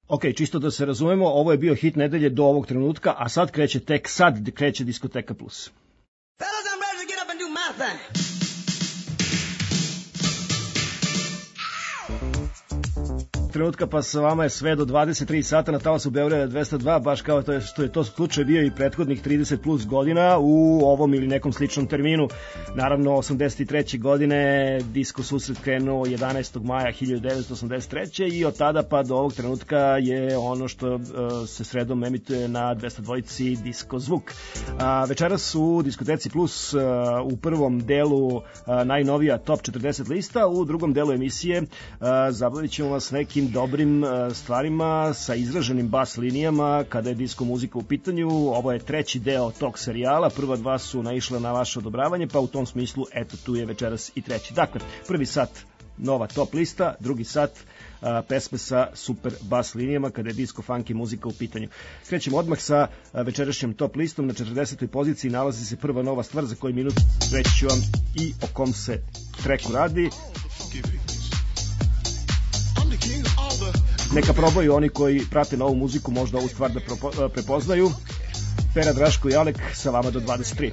Ok, čisto da se razumemo, ovo je bio hit nedelje do ovog trenutka, a sad kreće Diskoteka Plus. Fellas, I'm ready to get up and do my thing. Trenutka pa sa vama je sve do 23 sata na talasu Beograda 202, baš kao to što je to slučaj bio i prethodnih 30 plus godina u ovom ili nekom sličnom terminu. Naravno, 83. godine disko susret krenuo 11. maja 1983. i od tada pa do ovog trenutka je ono što se sredom emituje na 202 Disko zvuk. Večeras u Diskoteci Plus u prvom delu najnovija top 40 lista, u drugom delu emisije zabavit ćemo vas nekim dobrim stvarima sa izraženim bas linijama kada je disko muzika u pitanju. Ovo je treći deo tog serijala, prva dva su naišla na vaše odobravanje, pa u tom smislu eto tu je večeras i treći. Dakle, prvi sat nova top lista, drugi sat pesme sa super bas linijama kada je disco funky muzika u pitanju. Krećemo odmah sa večerašnjom top listom. Na 40. poziciji nalazi se prva nova stvar, za koji minut reći ću vam i o kom se treku radi. Neka probaju oni koji prate novu muziku, možda ovu stvar da prepoznaju. Pera, Draško i Alek sa vama do 23.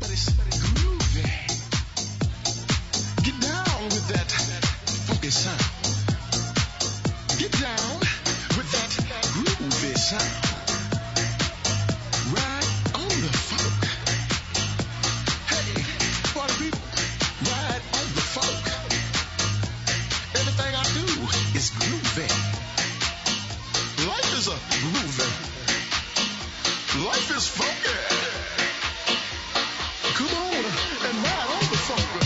Life is funky. Come on and ride on the funky.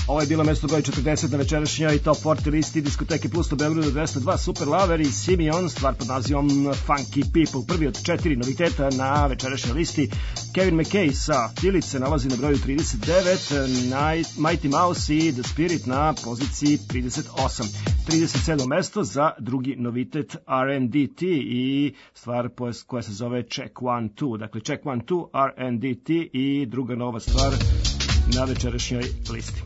Ovo je bilo mesto broj 40 na večerašnjoj Top 40 listi diskoteke Plus u Beogradu 202, Super Lover i Simeon, stvar pod nazivom Funky People. Prvi od 4 noviteta na večerašnjoj listi. Kevin McKay sa Tilice se nalazi na broju 39, Mighty Mouse i The Spirit na poziciji 38. 37. mesto za drugi novitet R&DT i stvar koja se zove Check 1-2. Dakle, Check 1-2, R&DT i druga nova stvar na večerašnjoj listi.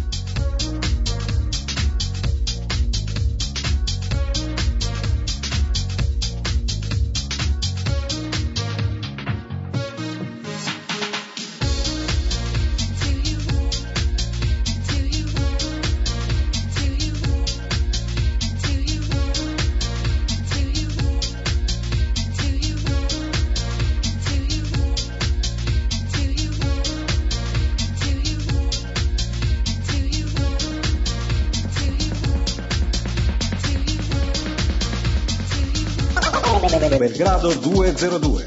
Belgrado 202.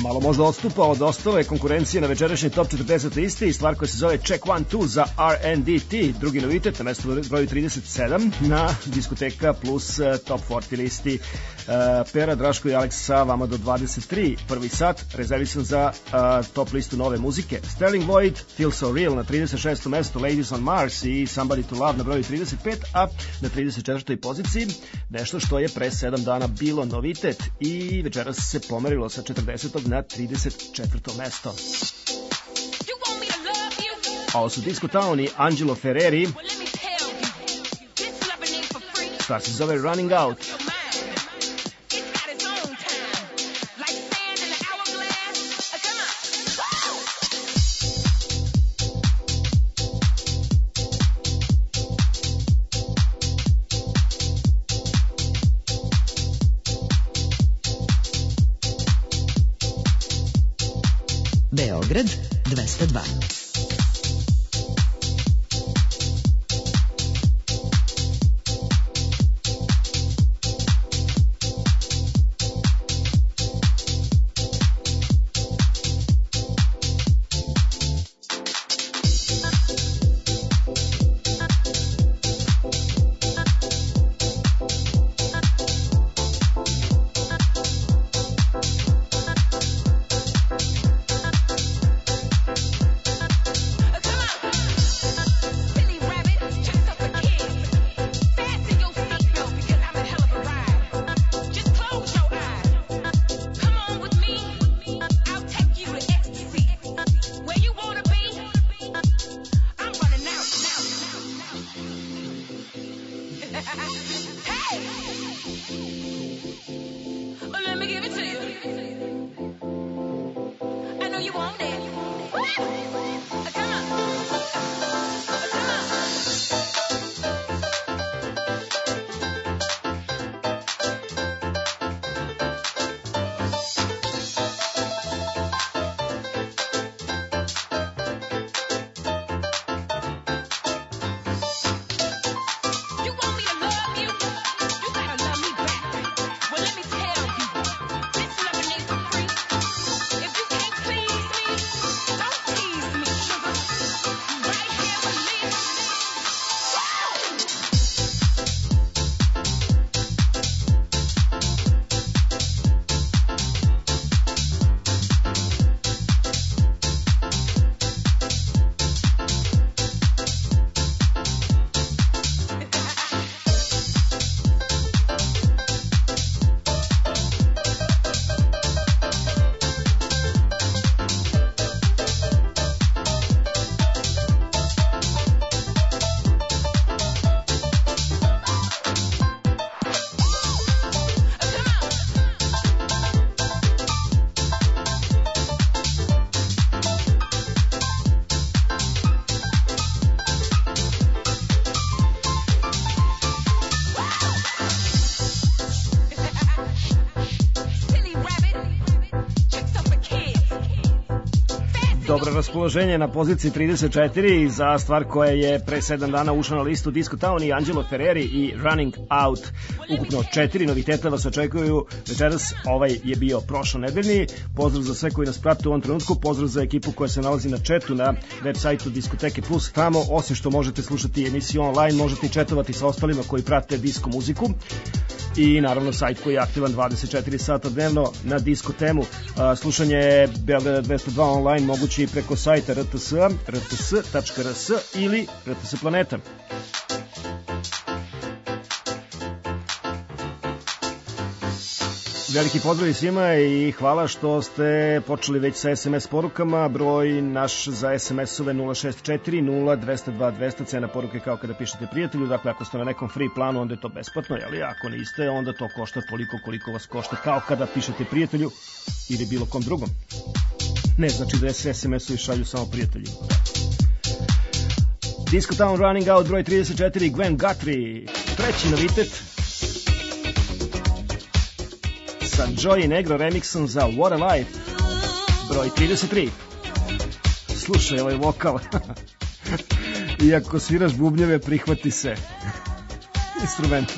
malo možda odstupa od ostale konkurencije na večerašnjoj Top 40 listi i stvar koja se zove Check 1-2 za R&DT, drugi novitet na mestu broju 37 na Diskoteka plus Top 40 listi. Pera, Draško i Aleks sa vama do 23, prvi sat rezervisan za top listu nove muzike. Sterling Void, Feel So Real na 36. mestu, Ladies on Mars i Somebody to Love na broju 35, a na 34. poziciji nešto što je pre 7 dana bilo novitet i večeras se pomerilo sa 40. na 34. mesto. A ovo su Disco Town i Angelo Ferreri. Stvar se zove Running Out. Beograd 202. Dobro raspoloženje na poziciji 34 za stvar koja je pre 7 dana ušla na listu Disco Town i Angelo Ferreri i Running Out. Ukupno 4 noviteta vas očekuju večeras, ovaj je bio prošlonedeljni. Pozdrav za sve koji nas prate u ovom trenutku, pozdrav za ekipu koja se nalazi na chatu na web sajtu Diskoteke Plus. Tamo, osim što možete slušati emisiju online, možete i chatovati sa ostalima koji prate disko muziku. I naravno sajt koji je aktivan 24 sata dnevno na disko temu. Slušanje Beograda 202 online moguće i preko sajta rts.rs ili RTS Planeta. Veliki pozdrav svima i hvala što ste počeli već sa SMS porukama. Broj naš za SMS-ove 064 0202 200, cena poruke kao kada pišete prijatelju. Dakle, ako ste na nekom free planu, onda je to besplatno, ali ako niste, onda to košta toliko koliko vas košta kao kada pišete prijatelju ili bilo kom drugom. Ne znači da se SMS-ovi šalju samo prijatelji. Disco Town Running Out broj 34, Gwen Guthrie. Treći novitet sa Joey Negro remixom za What a Life broj 33. Slušaj ovaj vokal. Iako sviraš bubnjeve, prihvati se instrumentu.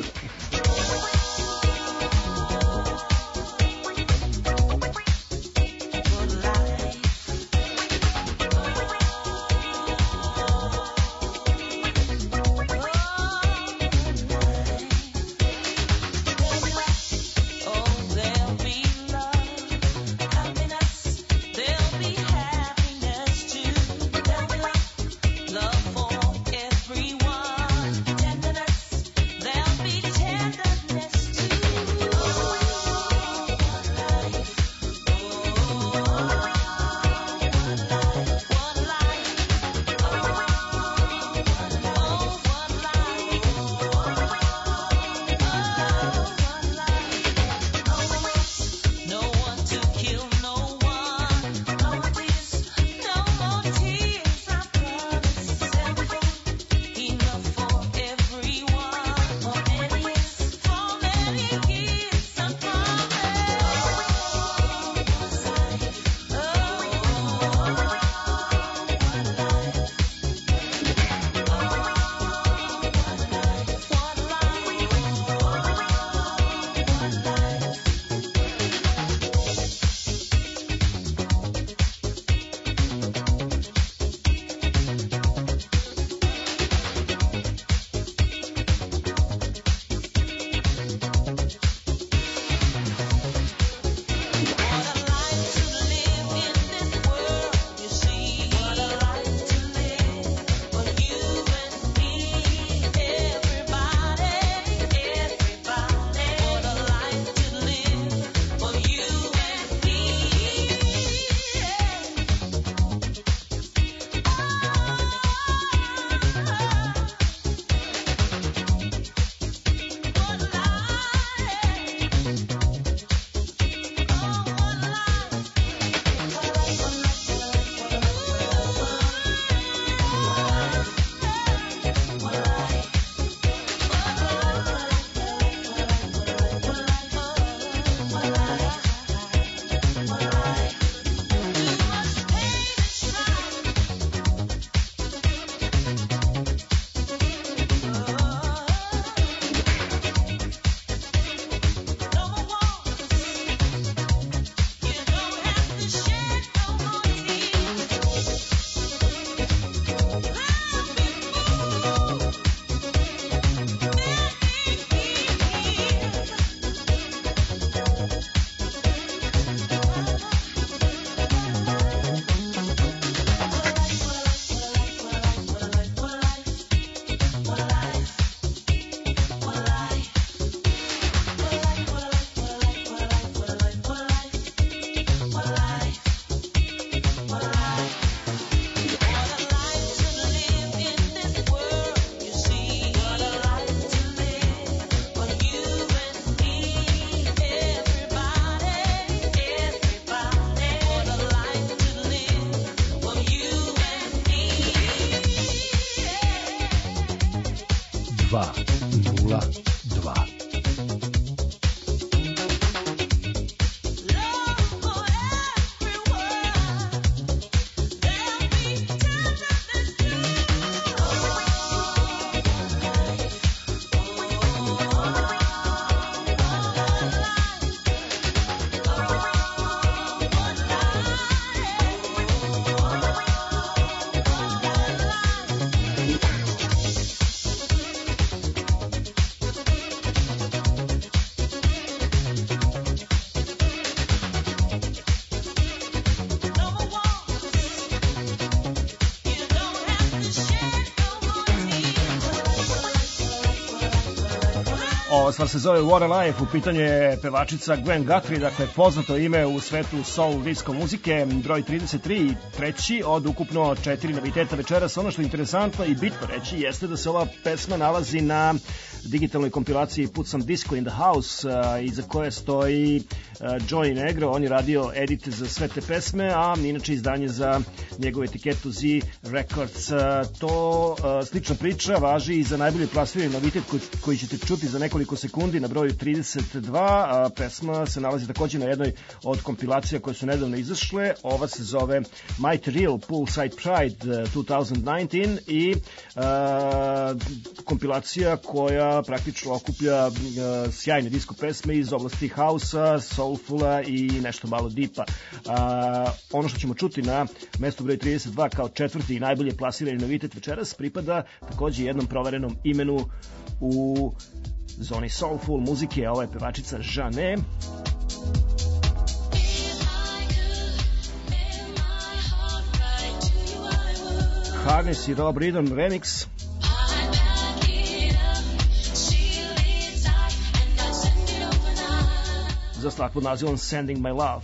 02. Ova stvar se zove What a Life, u pitanju je pevačica Gwen Guthrie, dakle poznato ime u svetu soul disco muzike, broj 33, treći od ukupno 4 noviteta večeras. Ono što je interesantno i bitno reći jeste da se ova pesma nalazi na digitalnoj kompilaciji Put Some Disco in the House, iza koje stoji Joey Negro. On je radio edite za sve te pesme, a inače izdanje za njegovu etiketu Z Records. To slična priča važi i za najbolje plasirani novitet koji ćete čuti za nekoliko sekundi na broju 32. Pesma se nalazi takođe na jednoj od kompilacija koje su nedavno izašle. Ova se zove Mighty Real Poolside Pride 2019 i kompilacija koja praktično okuplja sjajne disco pesme iz oblasti hausa, soulfula i nešto malo deepa. Ono što ćemo čuti na mestu broj 32 kao četvrti i najbolje plasirani novitet večeras pripada takođe jednom proverenom imenu u zoni soulful muzike, a ova je pevačica Žane. Harness i Rob Ridon remix. Za stvar pod nazivom Sending My Love.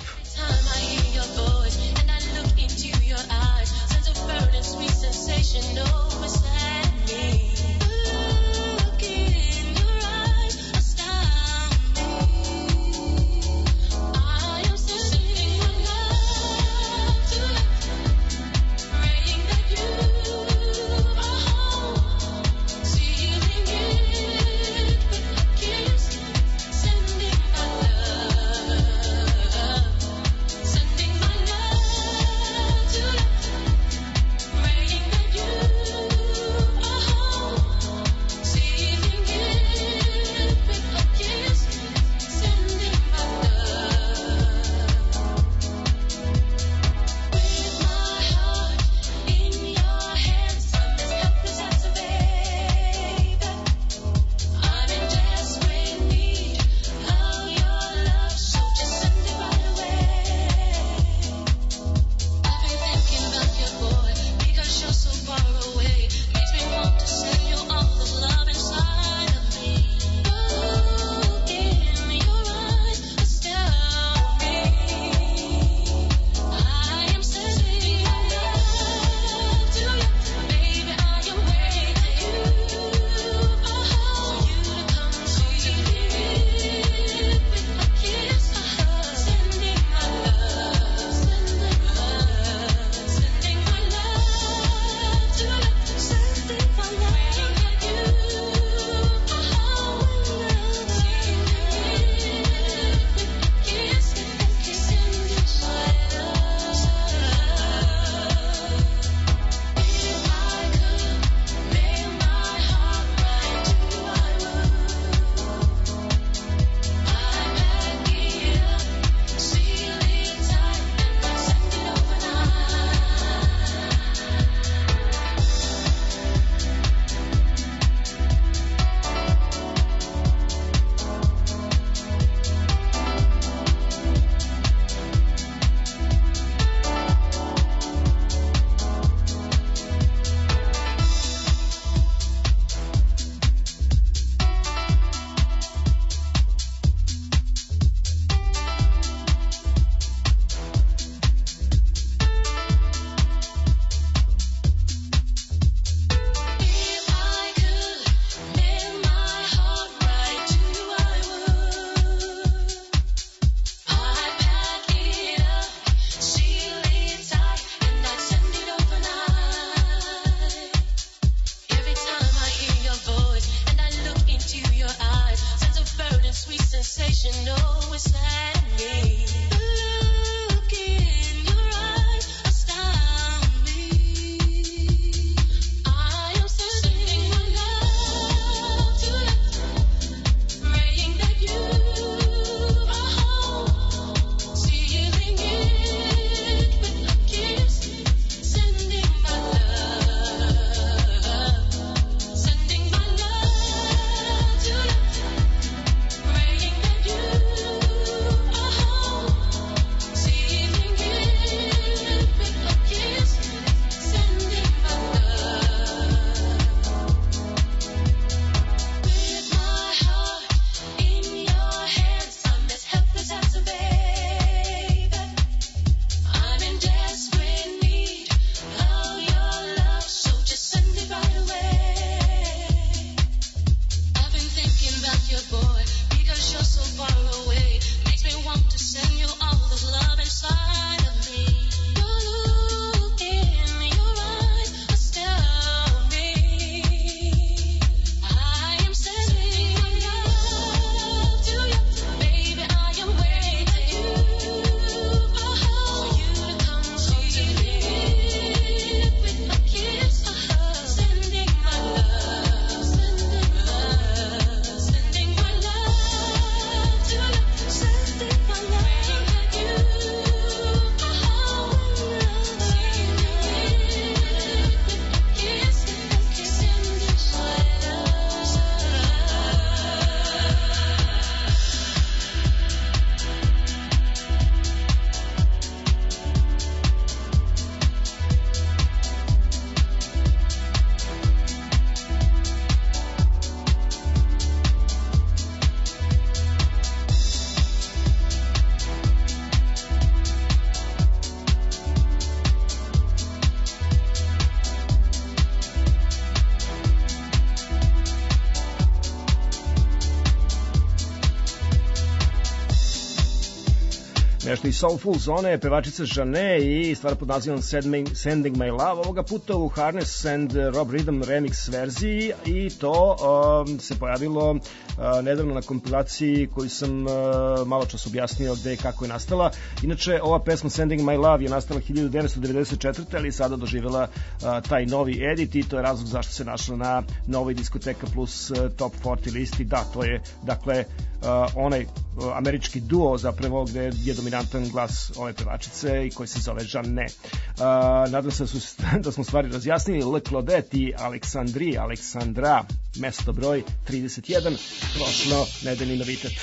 nešto iz Soulful zone, pevačica Žane i stvar pod nazivom Sending My Love, ovoga puta u Harness and Rob Rhythm remix verziji, i to se pojavilo nedavno na kompilaciji koju sam malo čas objasnio gde i kako je nastala. Inače, ova pesma Sending My Love je nastala 1994. ali sada doživjela taj novi edit i to je razlog zašto se našla na novoj Diskoteka Plus Top 40 listi. Da, to je dakle onaj američki duo zapravo gde je dominantan glas ove pevačice i koji se zove Žane. Nadam se da smo stvari razjasnili. Le Claudette i Aleksandra, mesto broj 31, prošlo nedeljni novitet.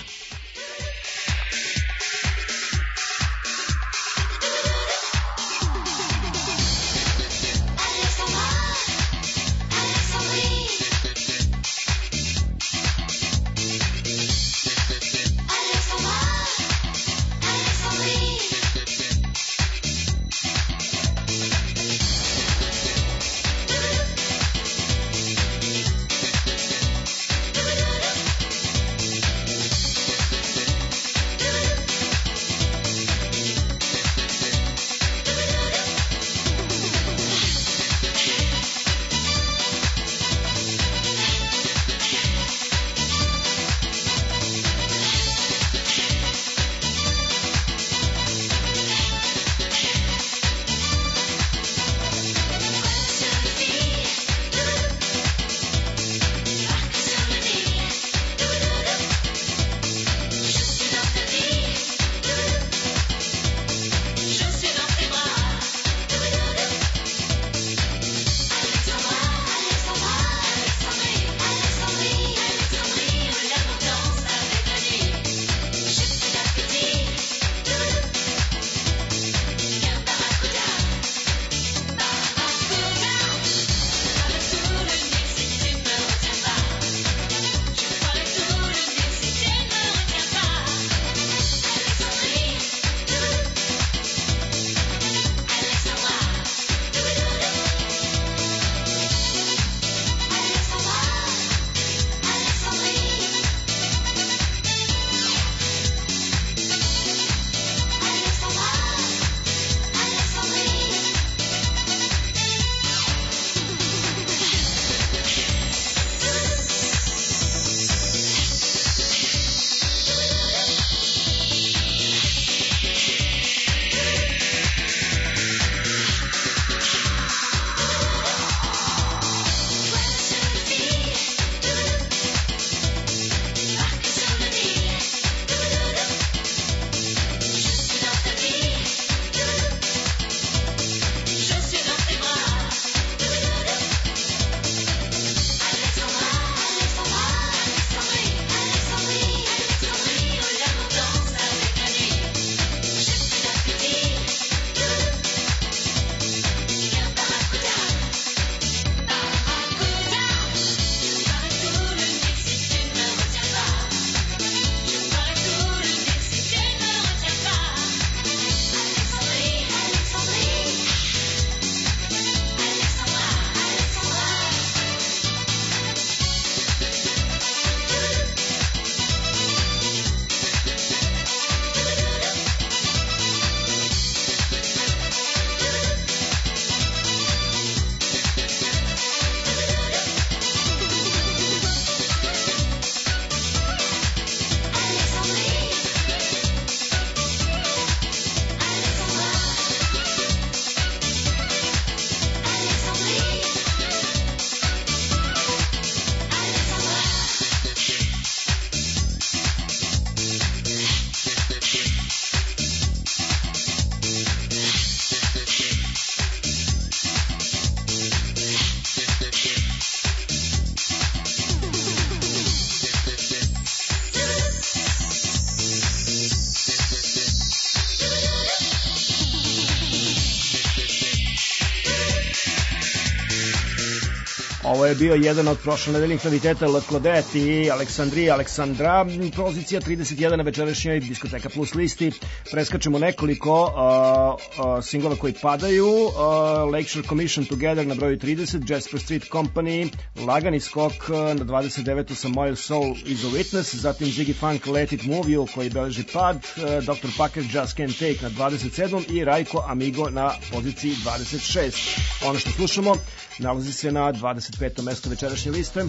Ovo je bio jedan od prošlonedeljnih noviteta Le Claudette i Aleksandra. Pozicija 31 na večerašnjoj Diskoteka Plus listi. Preskačemo nekoliko singlova koji padaju. Lakeshore Commission Together na broju 30, Jasper Street Company, lagani skok na 29. Samoil Soul is a Witness, zatim Ziggy Funk Let It Move You koji beleži pad, Dr. Packer Just Can't Take na 27. i Rajko Amigo na poziciji 26. Ono što slušamo nalazi se na 25. mestu večerašnje liste.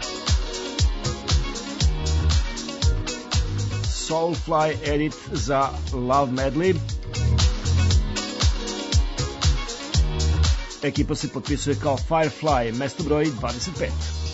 Soulfly edit za Love Medley. Ekipa se potpisuje kao Firefly, mesto broj 25.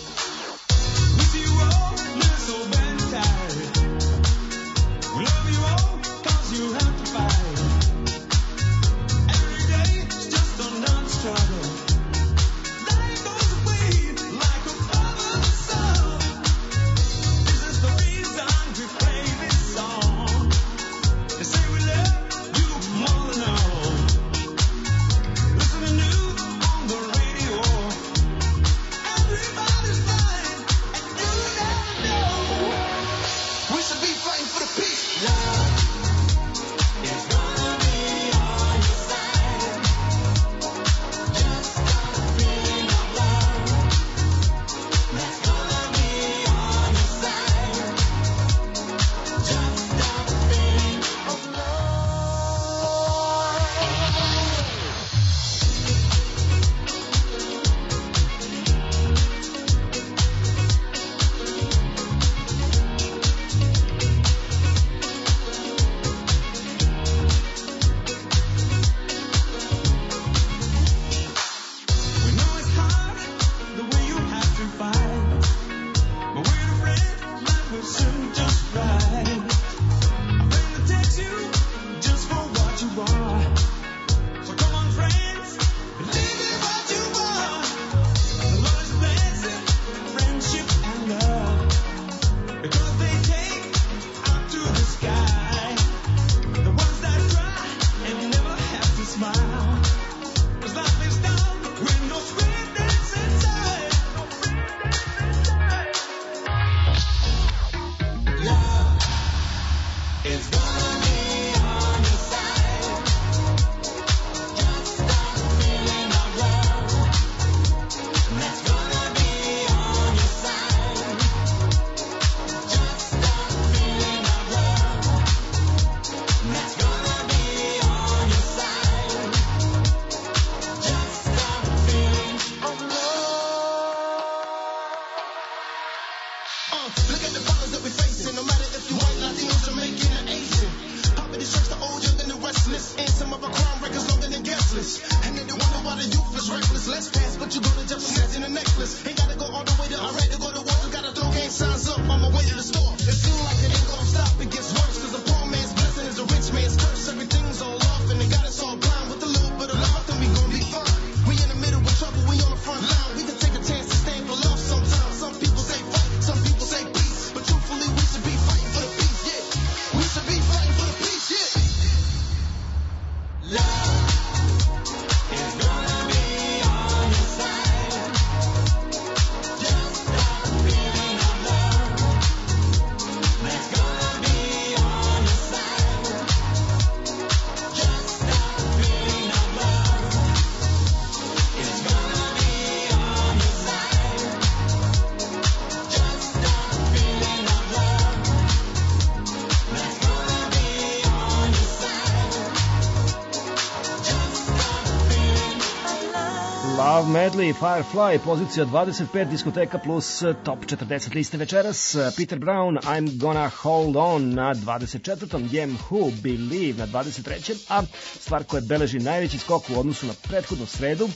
Medley, Firefly, pozicija 25, Diskoteka Plus, top 40 liste večeras. Peter Brown, I'm Gonna Hold On na 24. Jem Who, Believe na 23. A stvar koja beleži najveći skok u odnosu na prethodnu sredu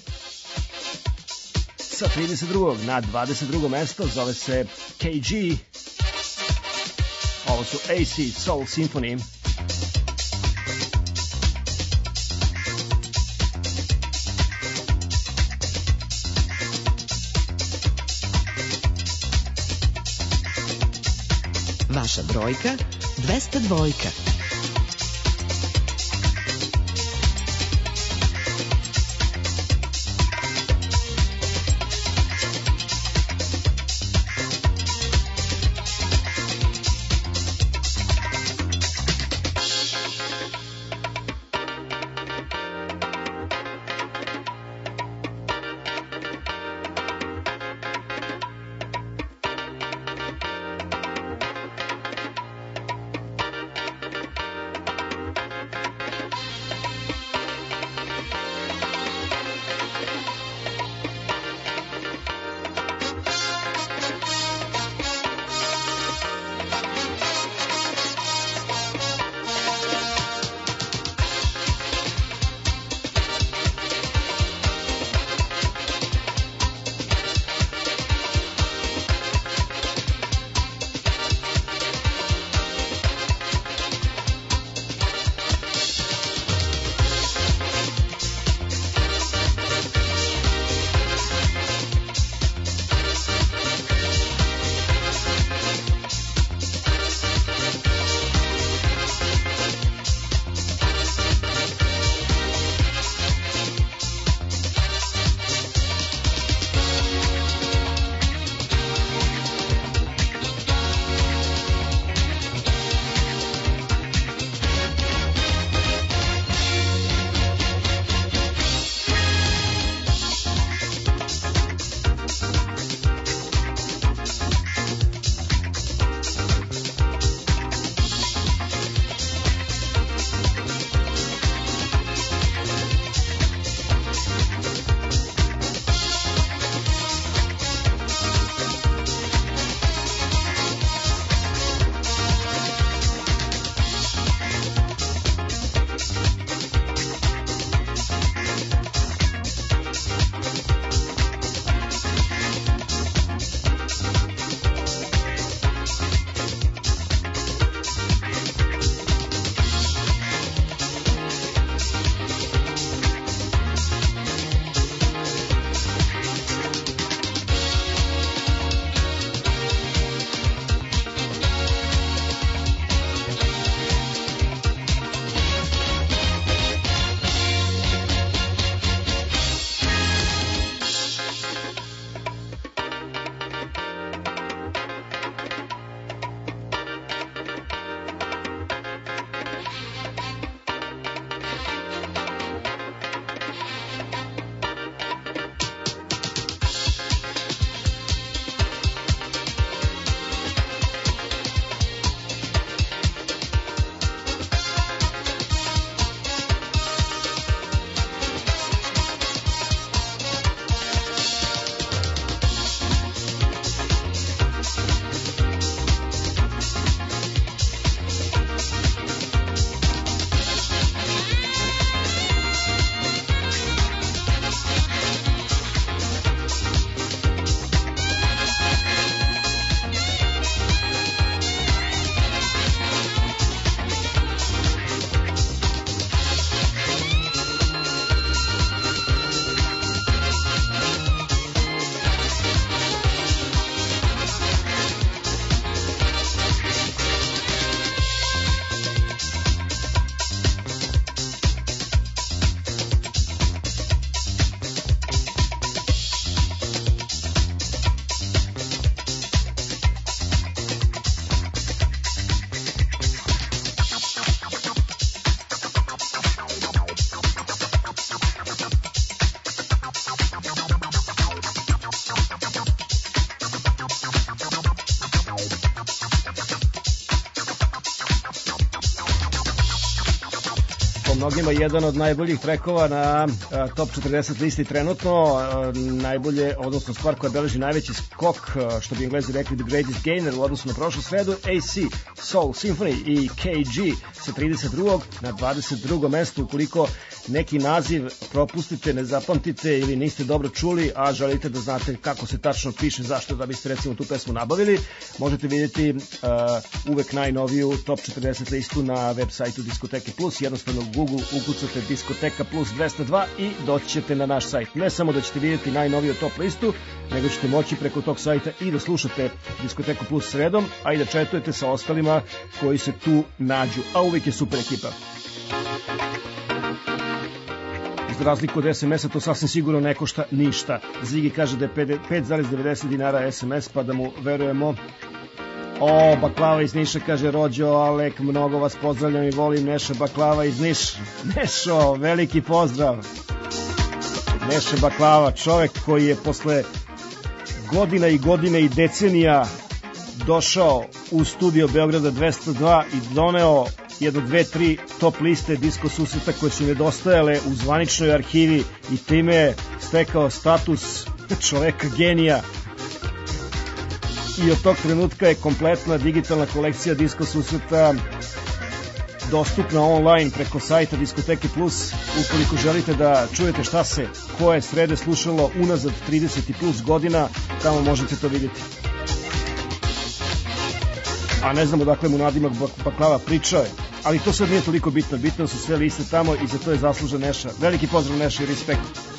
sa 32. na 22. mesto zove se KG. Ovo su AC Soul Symphony. Vaša brojka 202. mnogima jedan od najboljih trekova na top 40 listi trenutno, najbolje, odnosno stvar koja beleži najveći skok, što bi Englezi rekli the greatest gainer u odnosu na prošlu sredu, AC Soul Symphony i KG sa 32. na 22. mestu. Ukoliko neki naziv propustite, ne zapamtite ili niste dobro čuli, a želite da znate kako se tačno piše, zašto, da biste recimo tu pesmu nabavili, možete vidjeti uvek najnoviju top 40 listu na web sajtu Diskoteke Plus. Jednostavno u Google ukucate Diskoteka Plus 202 i doći ćete na naš sajt. Ne samo da ćete vidjeti najnoviju top listu, nego ćete moći preko tog sajta i da slušate Diskoteku Plus sredom, a i da četujete sa ostalima koji se tu nađu. A uvijek je super ekipa. Za razliku od SMS-a to sasvim sigurno ne košta ništa. Zigi kaže da je 5,90 dinara SMS, pa da mu verujemo. O, Baklava iz Niša kaže Rođo, Alek, mnogo vas pozdravljam i volim, Neša Baklava iz Niša. Nešo, veliki pozdrav. Neša Baklava, čovek koji je posle godina i godine i decenija došao u studio Beograda 202 i doneo jedno, dve, tri top liste disko susreta koje su nedostajale u zvaničnoj arhivi i time je stekao status čoveka genija. I od tog trenutka je kompletna digitalna kolekcija disko susreta dostupna online preko sajta Diskoteke Plus. Ukoliko želite da čujete šta se koje srede slušalo unazad 30 i plus godina, tamo možete to vidjeti. A ne znamo dakle mu nadimak Baklava, pričao je. Ali to sad nije toliko bitno, bitno su sve liste tamo i za to je zaslužen Neša. Veliki pozdrav Neša i respekt.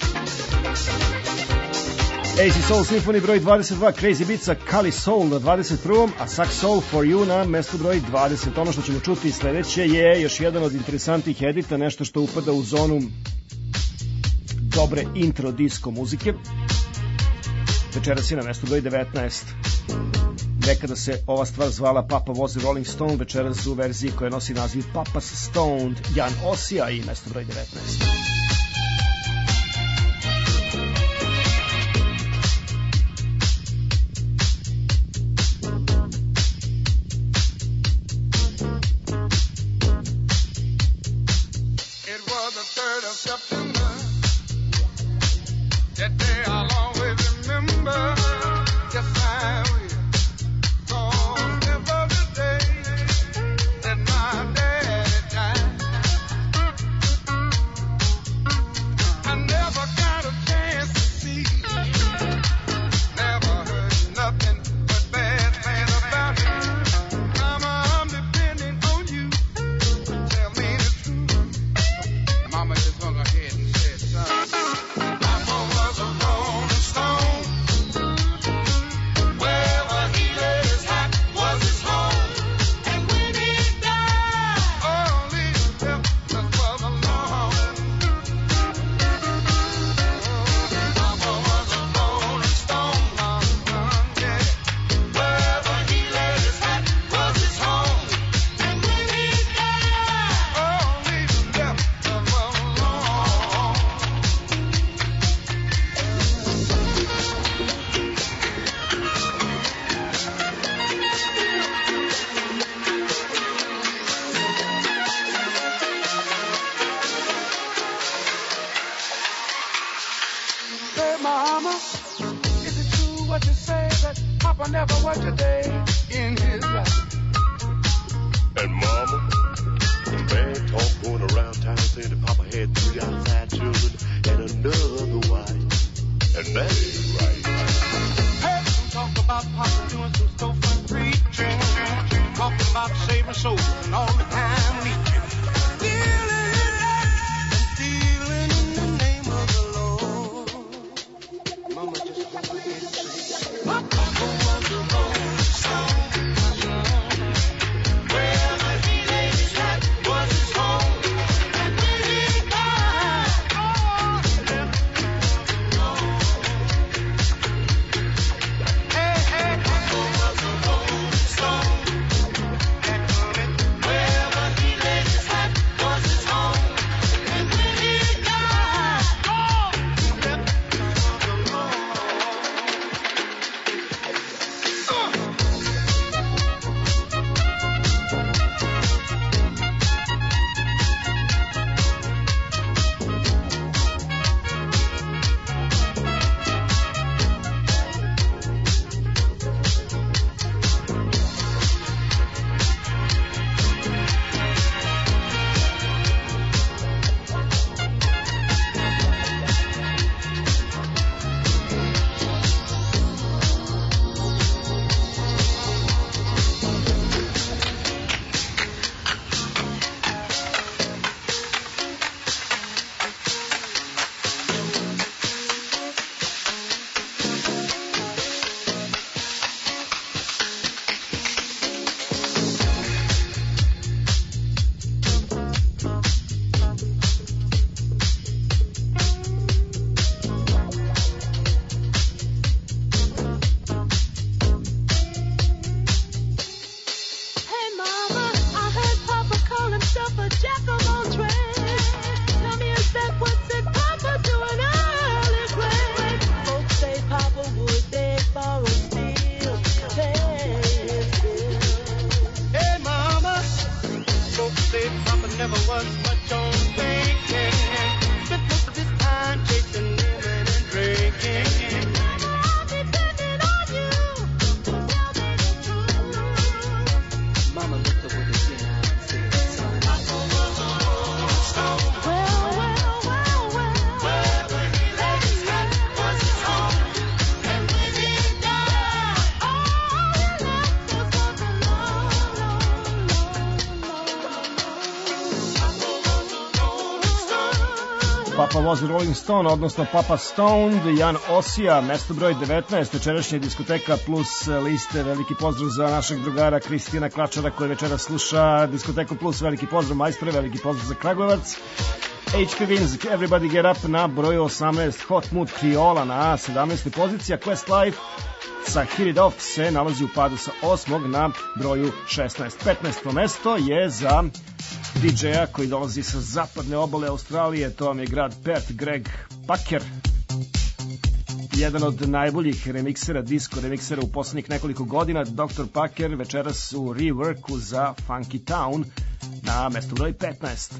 AC Soul Symphony broj 22, Crazy Beatsa, Kali Soul na 21. a Sax Soul for You na mestu broj 20. Ono što ćemo čuti sledeće je još jedan od interesantnih edita, nešto što upada u zonu dobre intro disco muzike. Večeras je na mestu broj 19. Nekada se ova stvar zvala Papa Was a Rolling Stone, večeras u verziji koja nosi naziv Papa's Stoned, Jan Osija i mesto broj 19. Papa was Rolling Stone, odnosno Papa Stoned, Jan Osija, mesto broj 19, večerašnja diskoteka plus liste. Veliki pozdrav za našeg drugara Kristijana Klačara koji večera sluša diskoteku plus. Veliki pozdrav majstore, veliki pozdrav za Kragujevac. HK Vinz, Everybody Get Up na broju 18, Hot Mood Criolla na 17. pozicija, Questlife sa Hit It Off se nalazi u padu sa 8. na broju 16. 15. mesto je za DJ-a koji dolazi sa zapadne obale Australije, to vam je grad Perth, Greg Packer, jedan od najboljih remiksera, disco remiksera u poslednjih nekoliko godina. Dr. Packer večeras u reworku za Funky Town na mestu broj 15.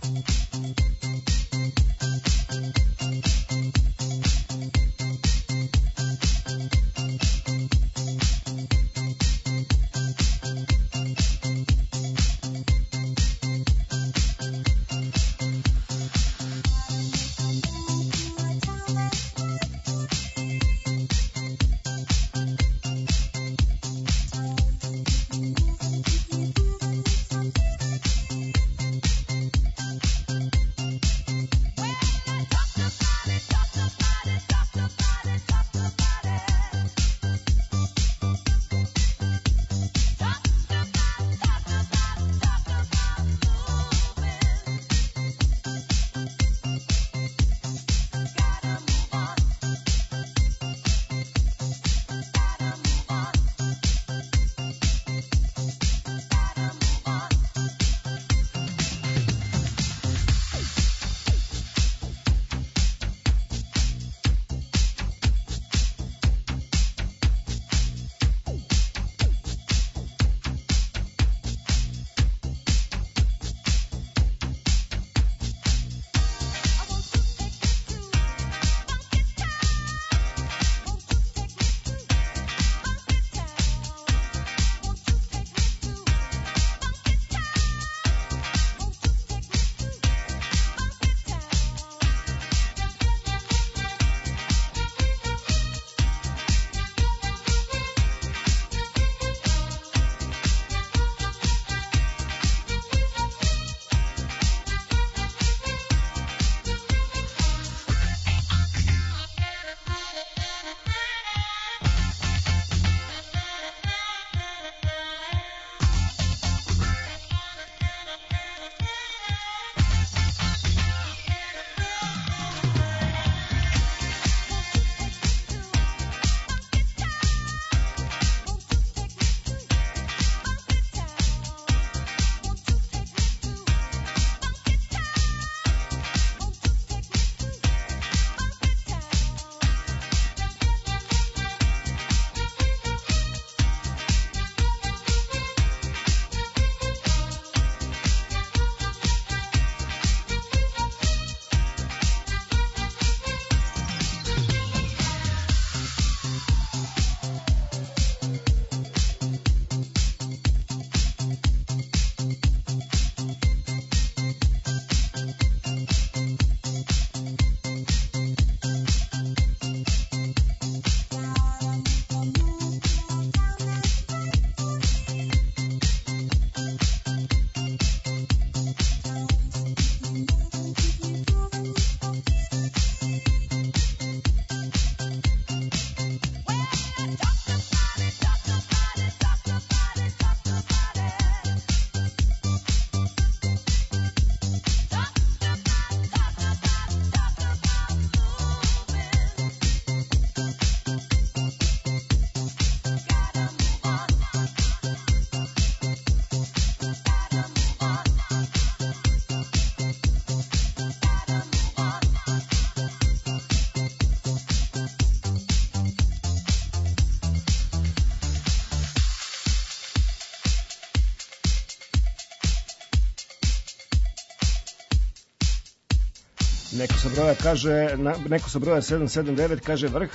Neko sa broja 779 kaže vrh.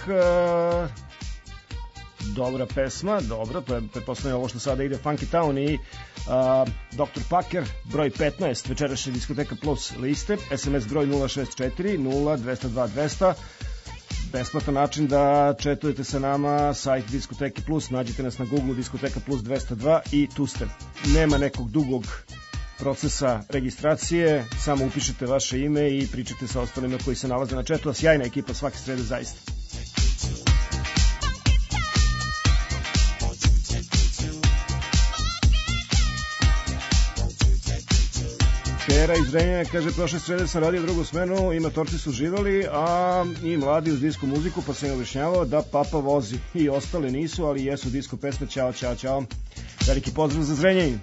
Dobra pesma, dobro, pretpostavljam ovo što sada ide Funky Town i Dr. Packer, broj 15, večerašnja diskoteka plus liste, SMS broj 064 0202 200, besplatan način da četujete sa nama, sajt Diskoteke Plus, nađite nas na Google Diskoteka Plus 202 i tu ste. Nema nekog dugog procesa registracije, samo upišete vaše ime i pričate sa ostalima koji se nalaze na chatu, a sjajna ekipa svake srede zaista. Pera iz Renjanja kaže, prošle srede sam radio drugu smenu, ima torci su živali, a i mladi uz disko muziku, pa sam im objašnjavao da papa vozi. I ostale nisu, ali jesu disko pesme, ćao, ćao, ćao. Veliki pozdrav za Zrenjanin.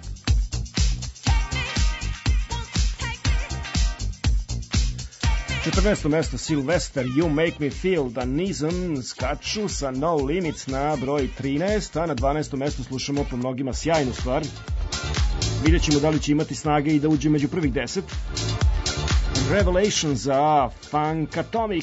14. mesto Sylvester, You Make Me Feel, da Nizam skaču sa No Limits na broj 13, a na 12. mestu slušamo po mnogima sjajnu stvar. Vidjet ćemo da li će imati snage i da uđe među prvih 10. Revelation za Funkatomic.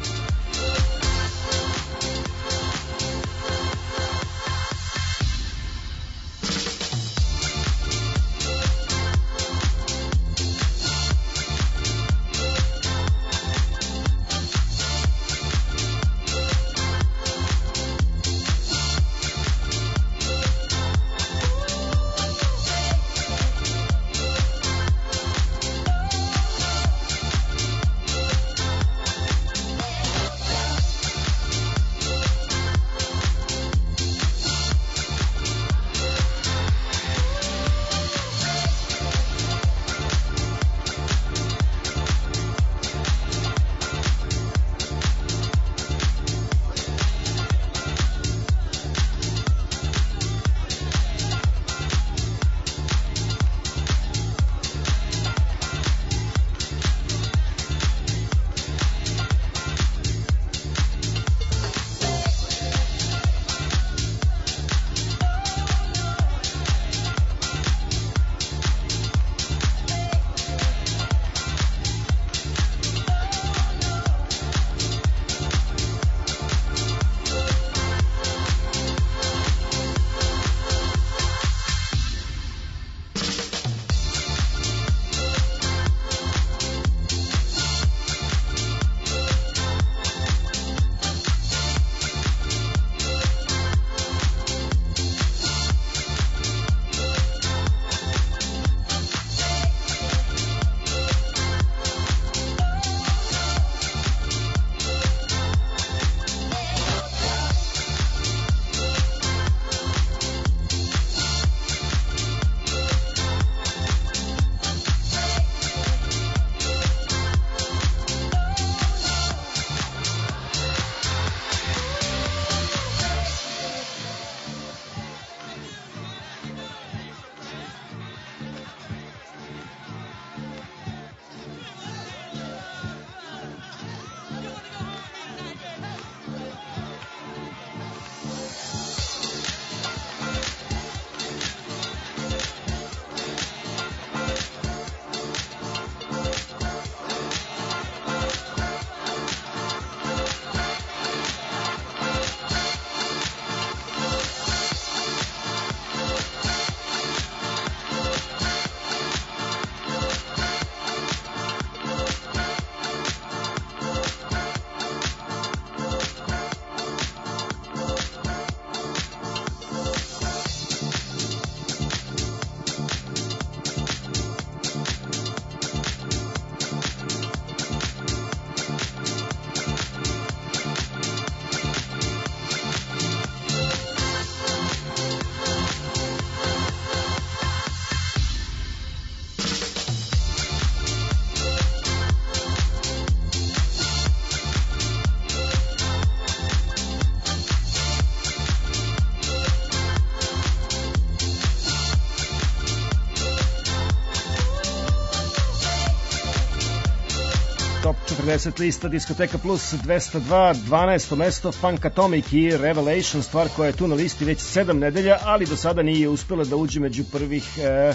Top 40 lista Diskoteka Plus 202, 12. mesto Funkatomic i Revelation, stvar koja je tu na listi već 7 nedelja, ali do sada nije uspela da uđe među prvih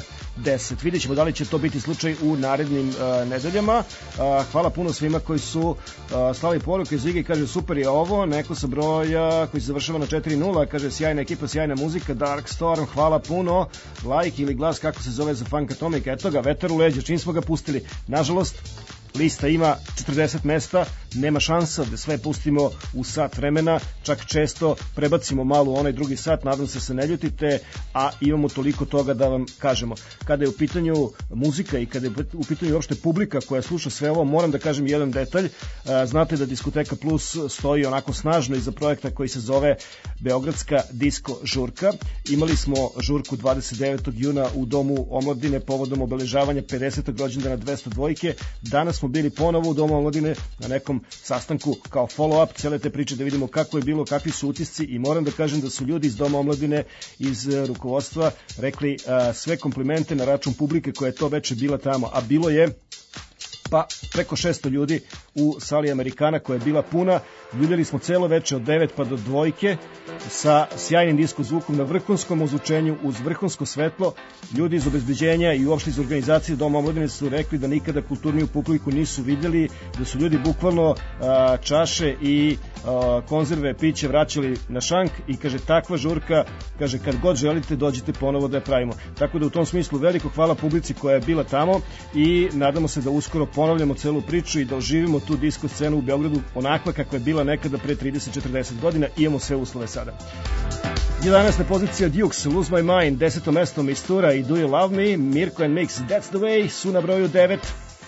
10. Vidjet ćemo da li će to biti slučaj u narednim nedeljama. Hvala puno svima koji su slali poruke. Zigi kaže super je ovo, neko sa broja koji se završava na 4.0, kaže sjajna ekipa, sjajna muzika, Dark Storm, hvala puno, like ili glas kako se zove za Funkatomic, eto ga, vetar u leđa, čim smo ga pustili. Nažalost, lista ima 40 mesta, nema šansa da sve pustimo u sat vremena, čak često prebacimo malo u onaj drugi sat, nadam se ne ljutite, a imamo toliko toga da vam kažemo. Kada je u pitanju muzika i kada je u pitanju uopšte publika koja sluša sve ovo, moram da kažem jedan detalj. Znate da Diskoteka Plus stoji onako snažno iza projekta koji se zove Beogradska disko žurka. Imali smo žurku 29. juna u Domu omladine povodom obeležavanja 50. rođendana 202. Danas smo bili ponovo u Domu omladine na nekom sastanku kao follow-up cele te priče da vidimo kako je bilo, kakvi su utisci, i moram da kažem da su ljudi iz Doma omladine, iz rukovodstva rekli sve komplimente na račun publike koja je to veče bila tamo, a bilo je pa preko 600 ljudi u sali Amerikana koja je bila puna. Vidjeli smo celo veče od 9 pa do 2 sa sjajnim disko zvukom na vrhunskom ozvučenju uz vrhunsko svetlo. Ljudi iz obezbeđenja i uopšte iz organizacije Doma omladine su rekli da nikada kulturniju publiku nisu vidjeli, da su ljudi bukvalno čaše i konzerve piće vraćali na šank i kaže takva žurka, kaže kad god želite dođite ponovo da je pravimo. Tako da u tom smislu veliko hvala publici koja je bila tamo i nadamo se da uskoro ponavljamo celu priču i da oživimo tu disko scenu u Beogradu onakva kakva je bila nekada pre 30-40 godina. Imamo sve uslove sada. 11. pozicija Dukes, Lose My Mind, 10. mesto Mistura i Do You Love Me, Mirko and Mix, That's the Way su na broju 9.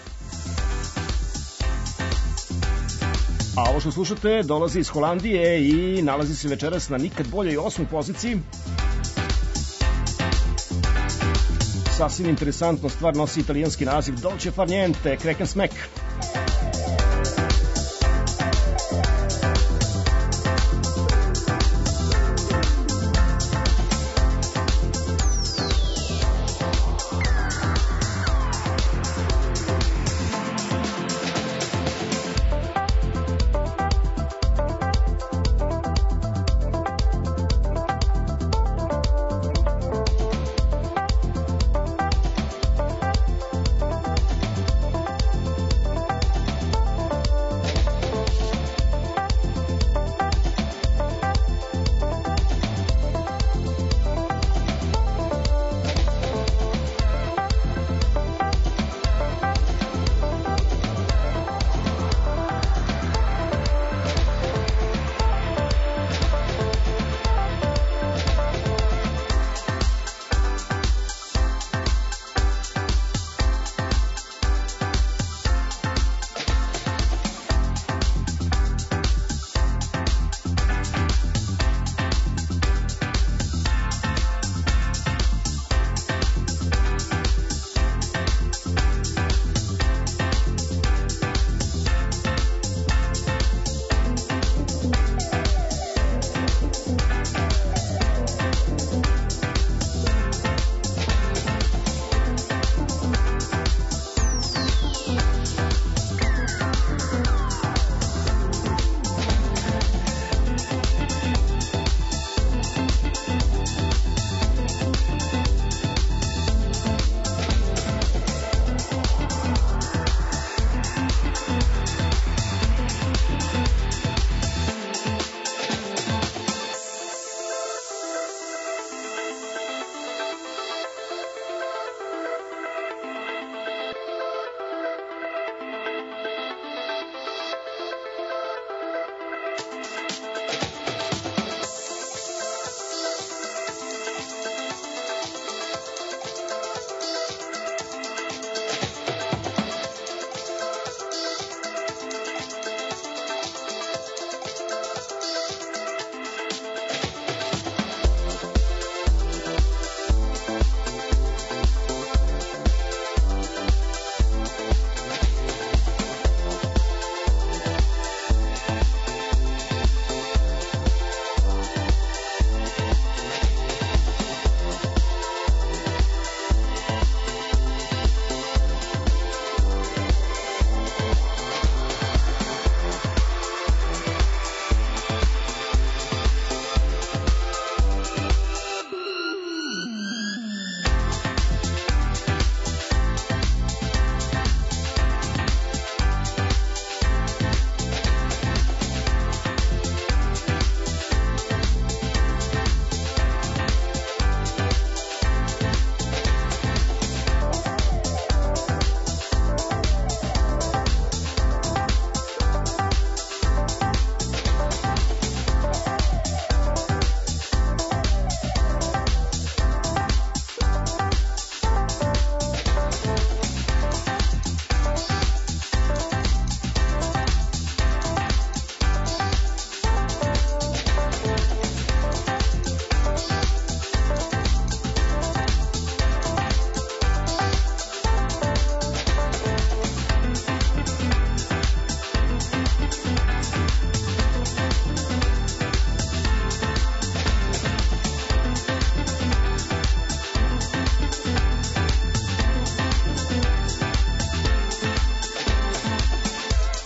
A ovo što slušate dolazi iz Holandije i nalazi se večeras na nikad boljoj 8. poziciji. Sasvim interesantno, stvar nosi italijanski naziv Dolce Far Niente, Crack and Smack.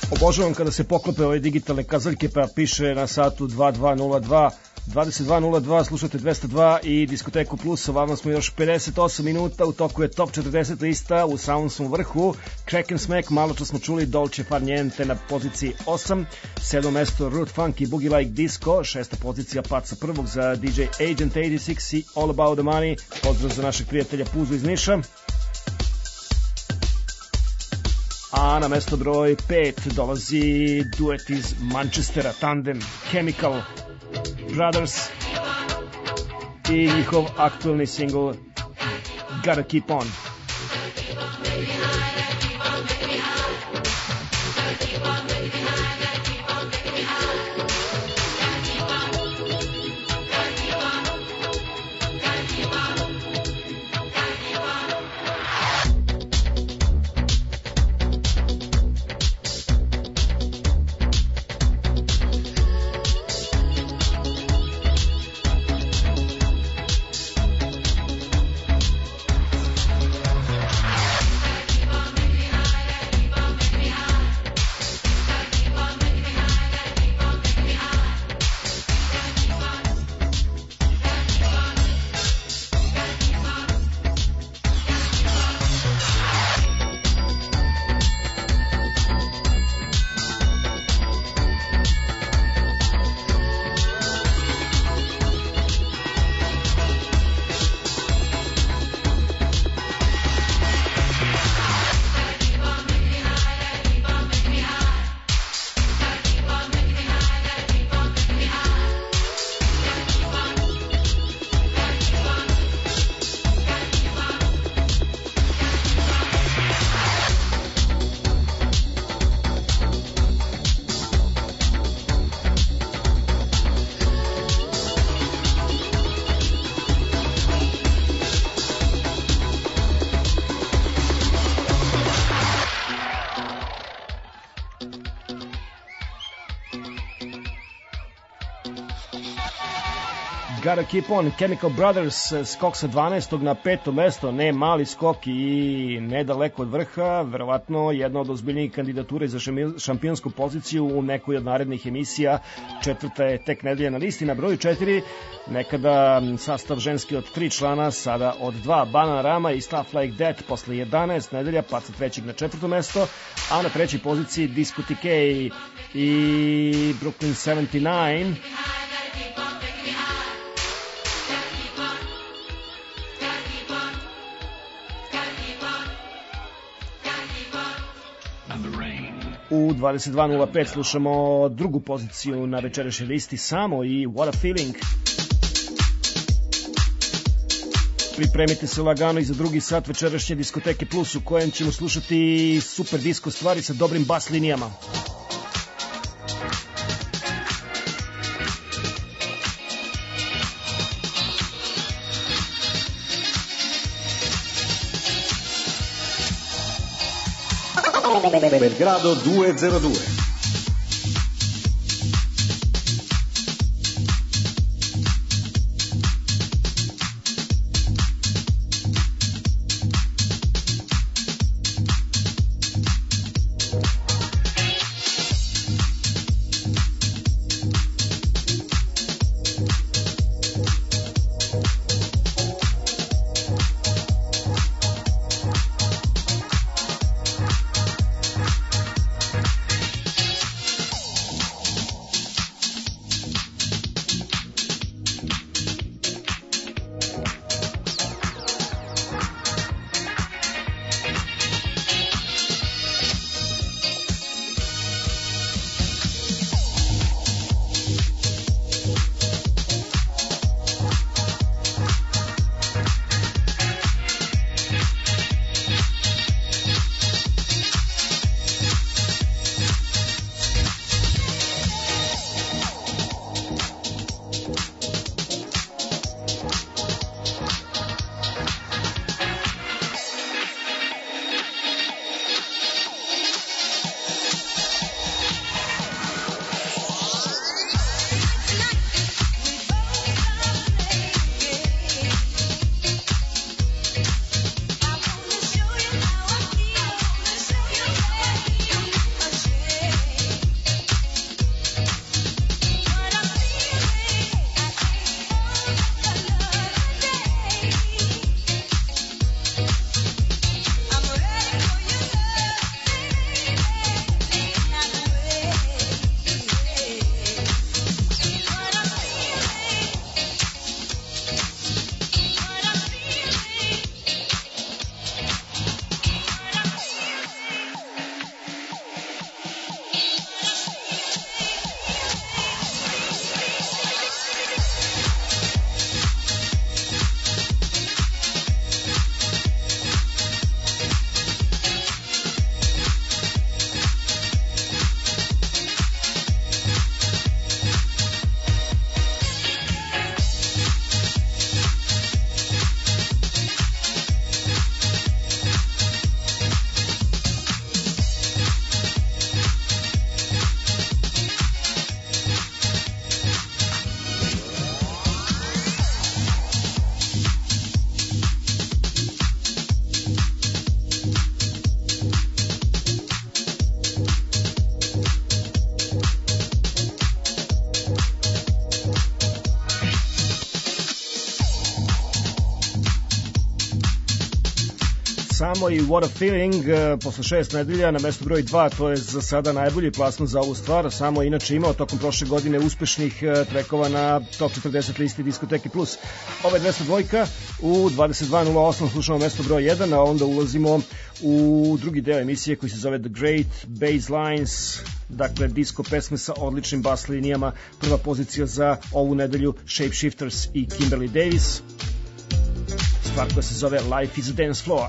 Obožavam kada se poklope ove digitalne kazaljke, pa piše na satu 2202, 2202, slušate 202 i Diskoteku Plus, ovamo smo još 58 minuta, u toku je top 40 lista, u samom smo vrhu, Crack and Smack, malo čas smo čuli Dolce Far Niente na poziciji 8, 7. mesto Root Funk i Boogie Like Disco, 6. pozicija pad sa prvog za DJ Agent 86 i All About the Money, pozdrav za našeg prijatelja Puzu iz Niša. A na mesto broj 5 dolazi duet iz Manchestera, tandem Chemical Brothers i njihov aktualni single Gotta Keep On. Gotta Keep On, Chemical Brothers, skok sa 12. na 5. mesto, ne mali skok i nedaleko od vrha, verovatno jedna od ozbiljnijih kandidatura za šampionsku poziciju u nekoj od narednih emisija. Četvrta je tek nedelja na listi. Na broju 4, nekada sastav ženski od 3 člana, sada od 2, Bananarama i Stuff Like That, posle 11 nedelja, pad sa 3. na 4. mesto, a na 3. poziciji Disco-TK i Brooklyn 79. U 22.05 slušamo drugu poziciju na večerašnjoj listi, Samo i What a Feeling. Pripremite se lagano i za drugi sat večerašnje Diskoteke Plus, u kojem ćemo slušati super disko stvari sa dobrim bas linijama. Belgrado 202. samo i What a Feeling posle 6 nedelja na mestu broj 2, to je za sada najbolji plasman za ovu stvar. Samo inače imao tokom prošle godine uspešnih trekova na top 40 listi Diskoteki Plus. Ovo je 202, u 22.08 slušamo mesto broj 1, a onda ulazimo u drugi deo emisije koji se zove The Great Basslines, dakle disco pesme sa odličnim bas linijama. Prva pozicija za ovu nedelju Shapeshifters i Kimberly Davis, stvar koja se zove Life is a Dance Floor.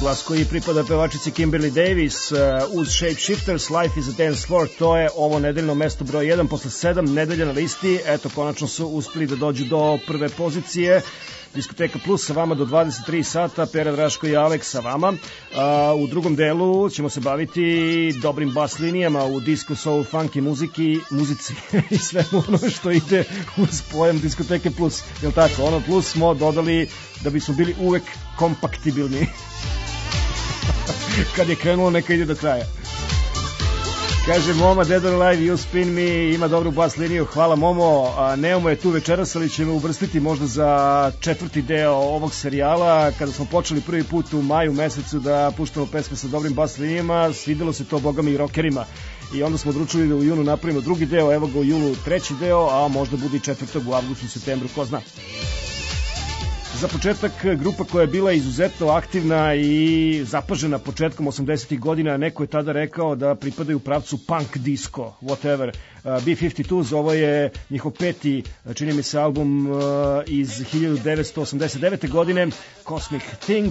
glas koji pripada pevačici Kimberly Davis uz Shapeshifters, Life is a Dance Floor, to je ovo nedeljno mesto broj 1 posle 7 nedelja na listi. Eto, konačno su uspeli da dođu do prve pozicije. Diskoteka Plus sa vama do 23 sata, Pera Draško i Aleks sa vama. U drugom delu ćemo se baviti dobrim bas linijama u disco, soul, funky muzici i svemu ono što ide uz pojam Diskoteke Plus. Jel tako? Ono plus smo dodali da bismo bili uvek kompaktibilni. Kad je krenulo, neka ide do kraja. Kaže Moma, Dead or Alive, You Spin Me, ima dobru bas liniju, hvala Momo. Neomo je tu večeras, ali ćemo uvrstiti možda za četvrti deo ovog serijala. Kada smo počeli prvi put u maju mesecu da puštamo pesme sa dobrim bas linijama, svidelo se to bogami i rockerima. I onda smo odlučili da u junu napravimo drugi deo, evo ga u julu treći deo, a možda bude i četvrtog u avgustu, septembru, ko zna. Za početak, grupa koja je bila izuzetno aktivna i zapažena početkom 80-ih godina, neko je tada rekao da pripadaju pravcu punk disco, whatever. B-52s, ovo je njihov peti, čini mi se, album iz 1989. godine, Cosmic Thing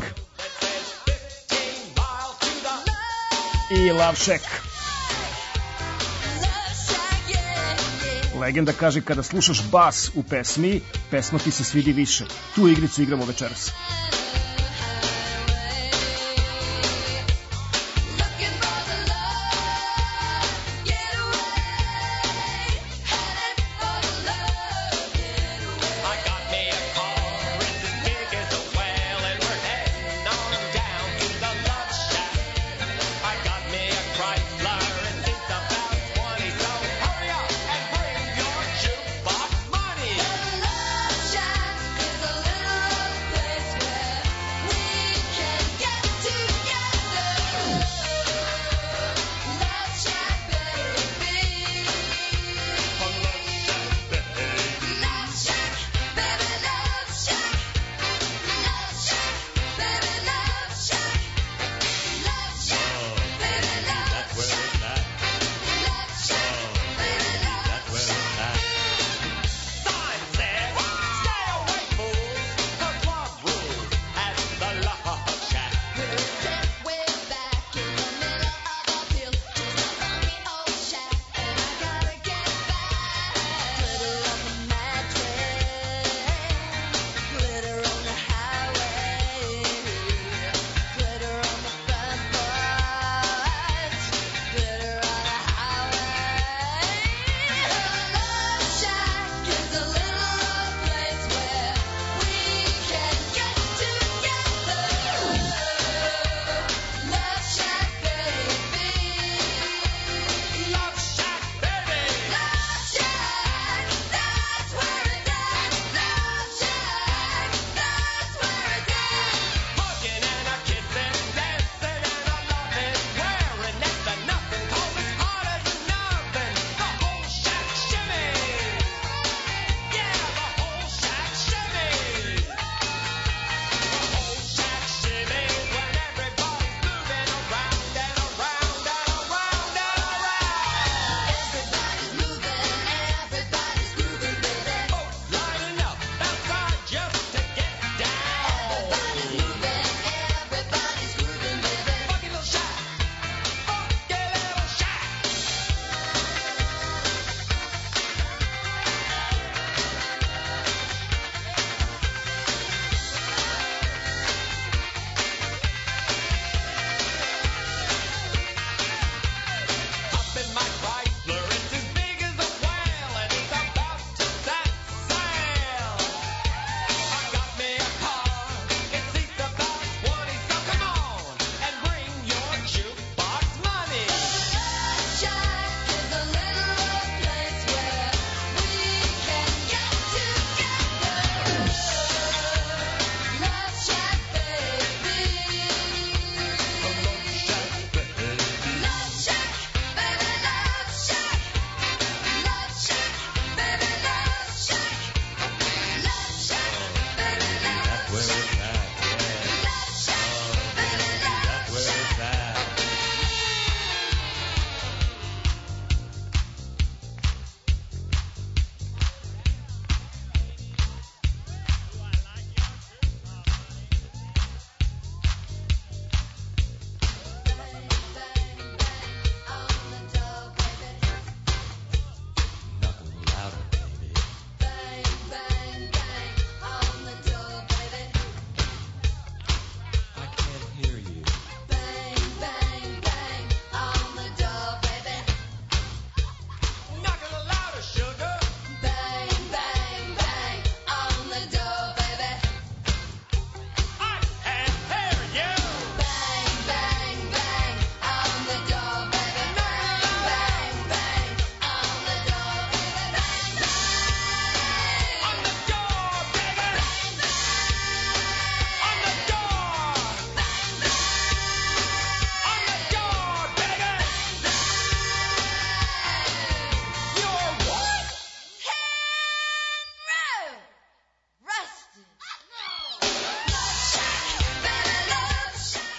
i Love Shack. Legenda kaže, kada slušaš bas u pesmi, pesma ti se svidi više. Tu igricu igramo večeras. Love shack is a little place where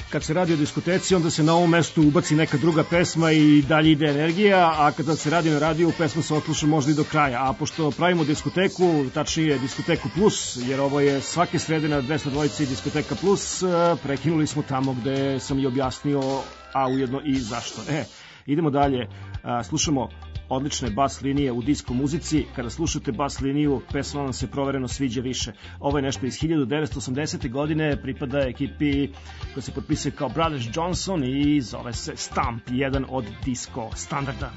kad se radi o diskoteci, onda se na ovom mestu ubaci neka druga pesma i dalje ide energija, a kada se radi na radiju, pesma se odsluša možda i do kraja. A pošto pravimo diskoteku, tačnije diskoteku plus, jer ovo je svake srede na 202 diskoteka plus, prekinuli smo tamo gde sam i objasnio, a ujedno i zašto. Idemo dalje, slušamo odlične bas linije u disko muzici. Kada slušate bas liniju, pesma vam se provereno sviđa više. Ovo je nešto iz 1980. godine, pripada ekipi koja se potpisuje kao Brothers Johnson i zove se Stamp, jedan od disko standarda.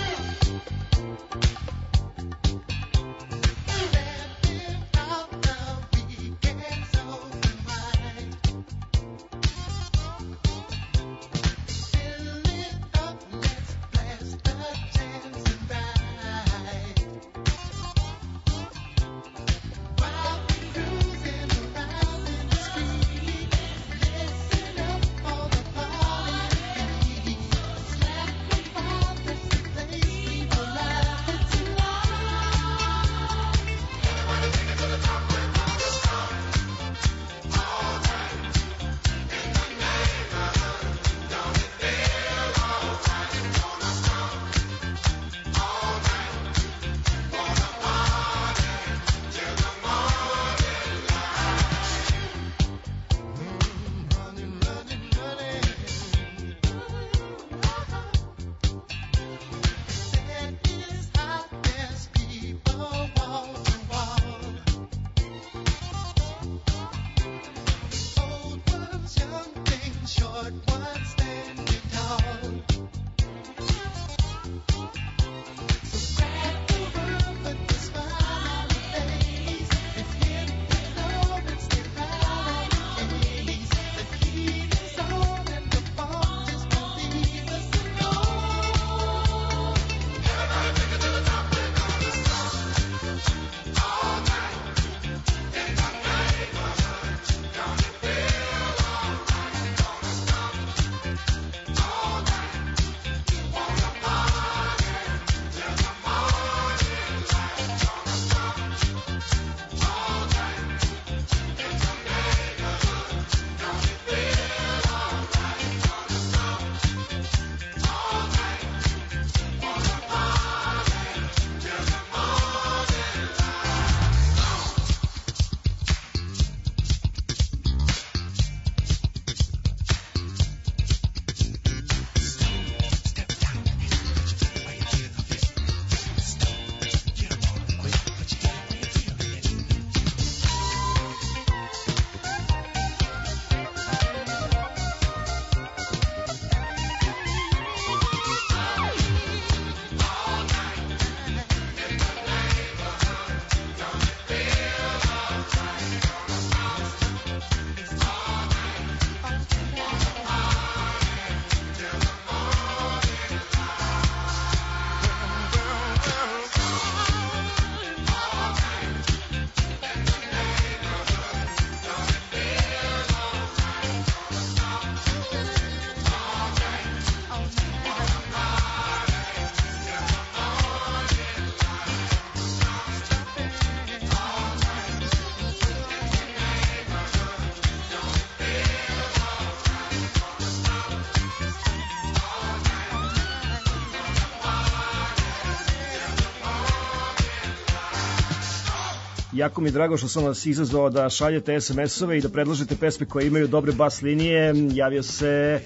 Jako mi je drago što sam vas izazvao da šaljete SMS-ove i da predlažete pesme koje imaju dobre bas linije. Javio se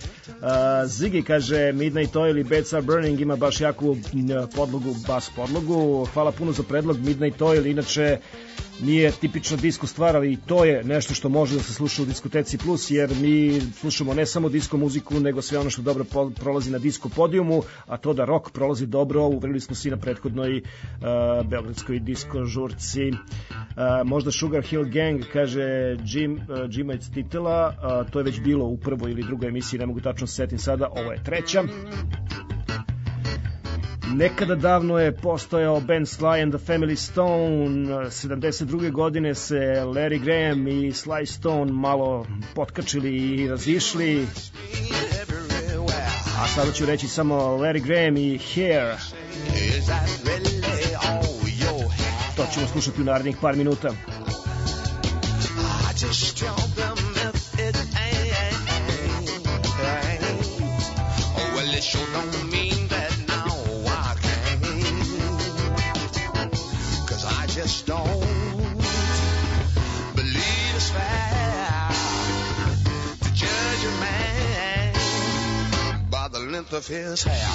Ziggy, kaže Midnight Oil i Beds Are Burning ima baš jaku podlogu, bas podlogu. Hvala puno za predlog. Midnight Oil inače nije tipična disko stvar, ali i to je nešto što može da se sluša u Diskoteci Plus, jer mi slušamo ne samo disko muziku, nego sve ono što dobro prolazi na disko podijumu, a to da rock prolazi dobro, uverili smo se na prethodnoj beogradskoj disko žurci. Možda Sugar Hill Gang, kaže Jima iz titela, to je već bilo u prvoj ili drugoj emisiji, ne mogu tačno se setim sada, ovo je treća. Nekada davno je postojao band Sly and the Family Stone, 72. godine se Larry Graham i Sly Stone malo potkačili i razišli, a sada ću reći samo Larry Graham i Hair. To ćemo slušati u narednih par minuta. length of his hair.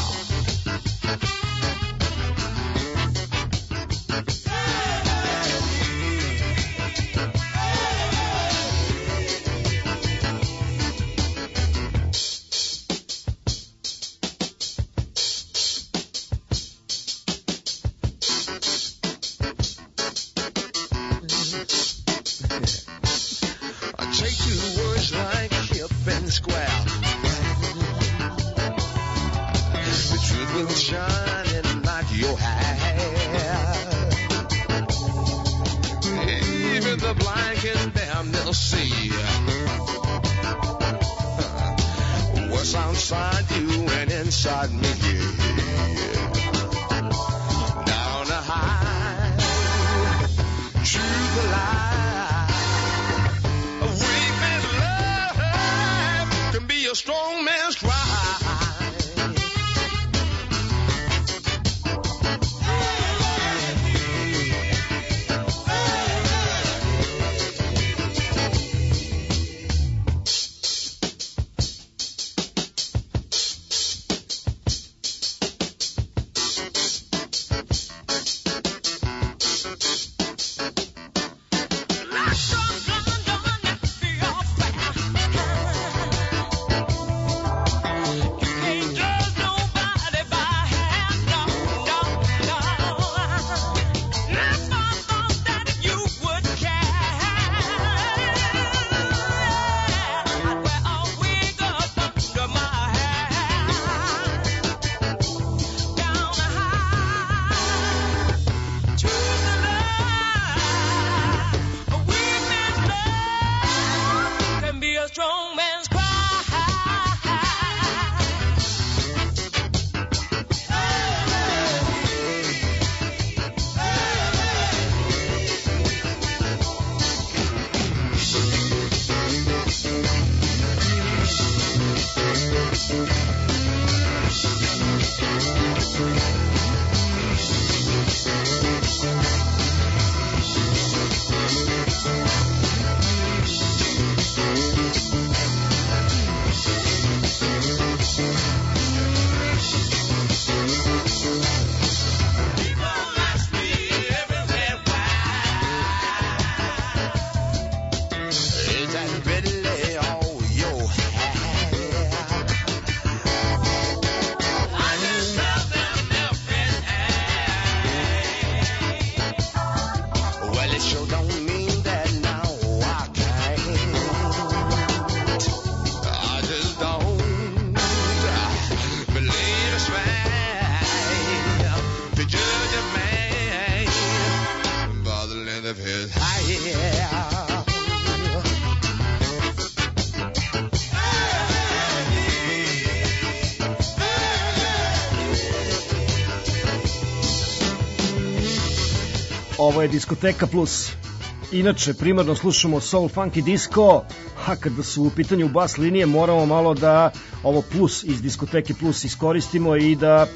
Ovo je Diskoteka Plus. Inače, primarno slušamo soul, funk i disco, a kada su u pitanju bas linije moramo malo da ovo plus iz Diskoteke Plus iskoristimo i da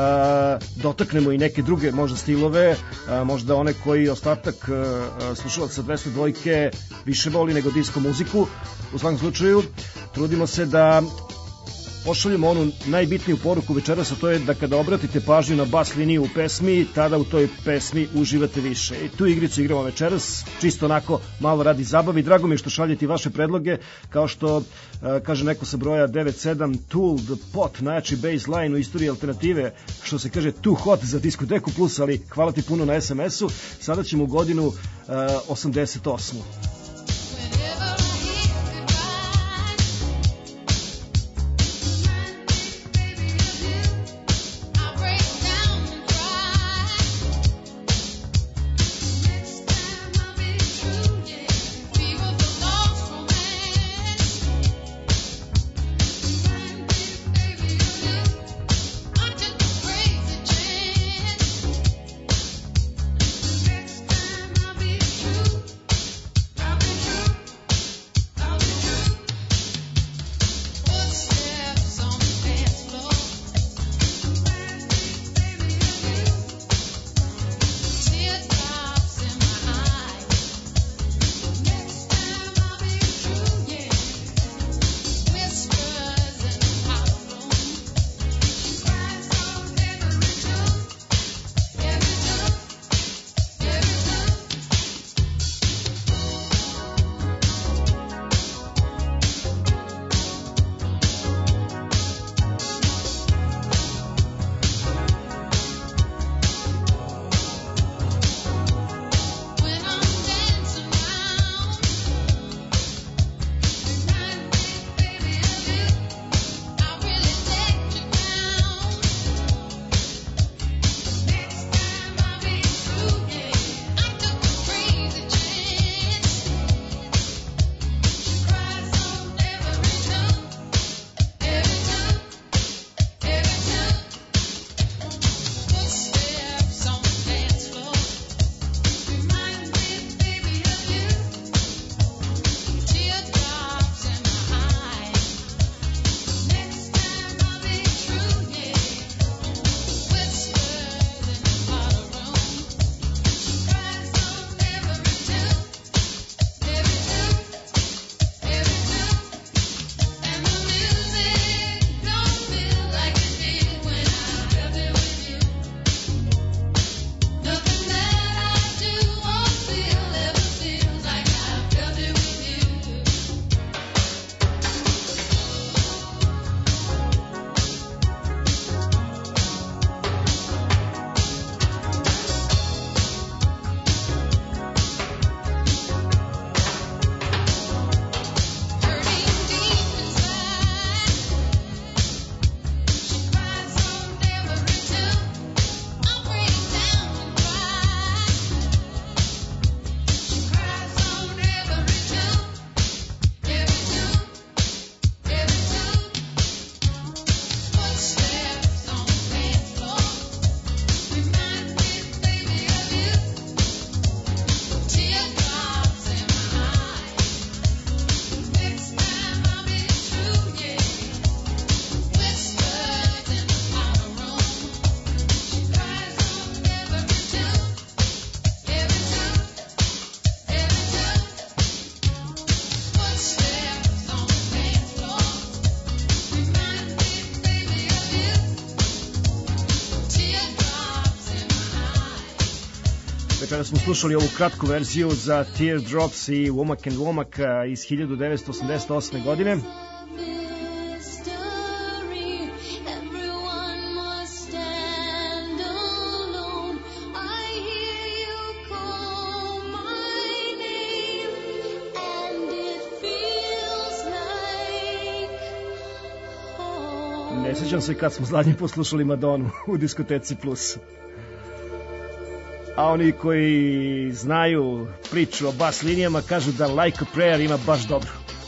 dotaknemo i neke druge možda stilove, možda one koji ostatak slušalaca 202 više voli nego disco muziku. U svakom slučaju, trudimo se da pošaljemo onu najbitniju poruku večeras, a to je da kada obratite pažnju na bas liniju u pesmi, tada u toj pesmi uživate više. I tu igricu igramo večeras, čisto onako malo radi zabavi. Drago mi je što šaljete vaše predloge, kao što kaže neko sa broja 97, Tool, The Pot, najjači bass line u istoriji alternative, što se kaže too hot za Diskoteku Plus, ali hvala ti puno na SMS-u. Sada ćemo u godinu 88. Now Večera smo slušali ovu kratku verziju za Teardrops i Womak and Womak iz 1988. godine. Ne sjećam se kad smo zadnji poslušali Madonu u diskoteci Plus. A oni koji znaju priču o bas linijama kažu da Like a Prayer ima baš dobro.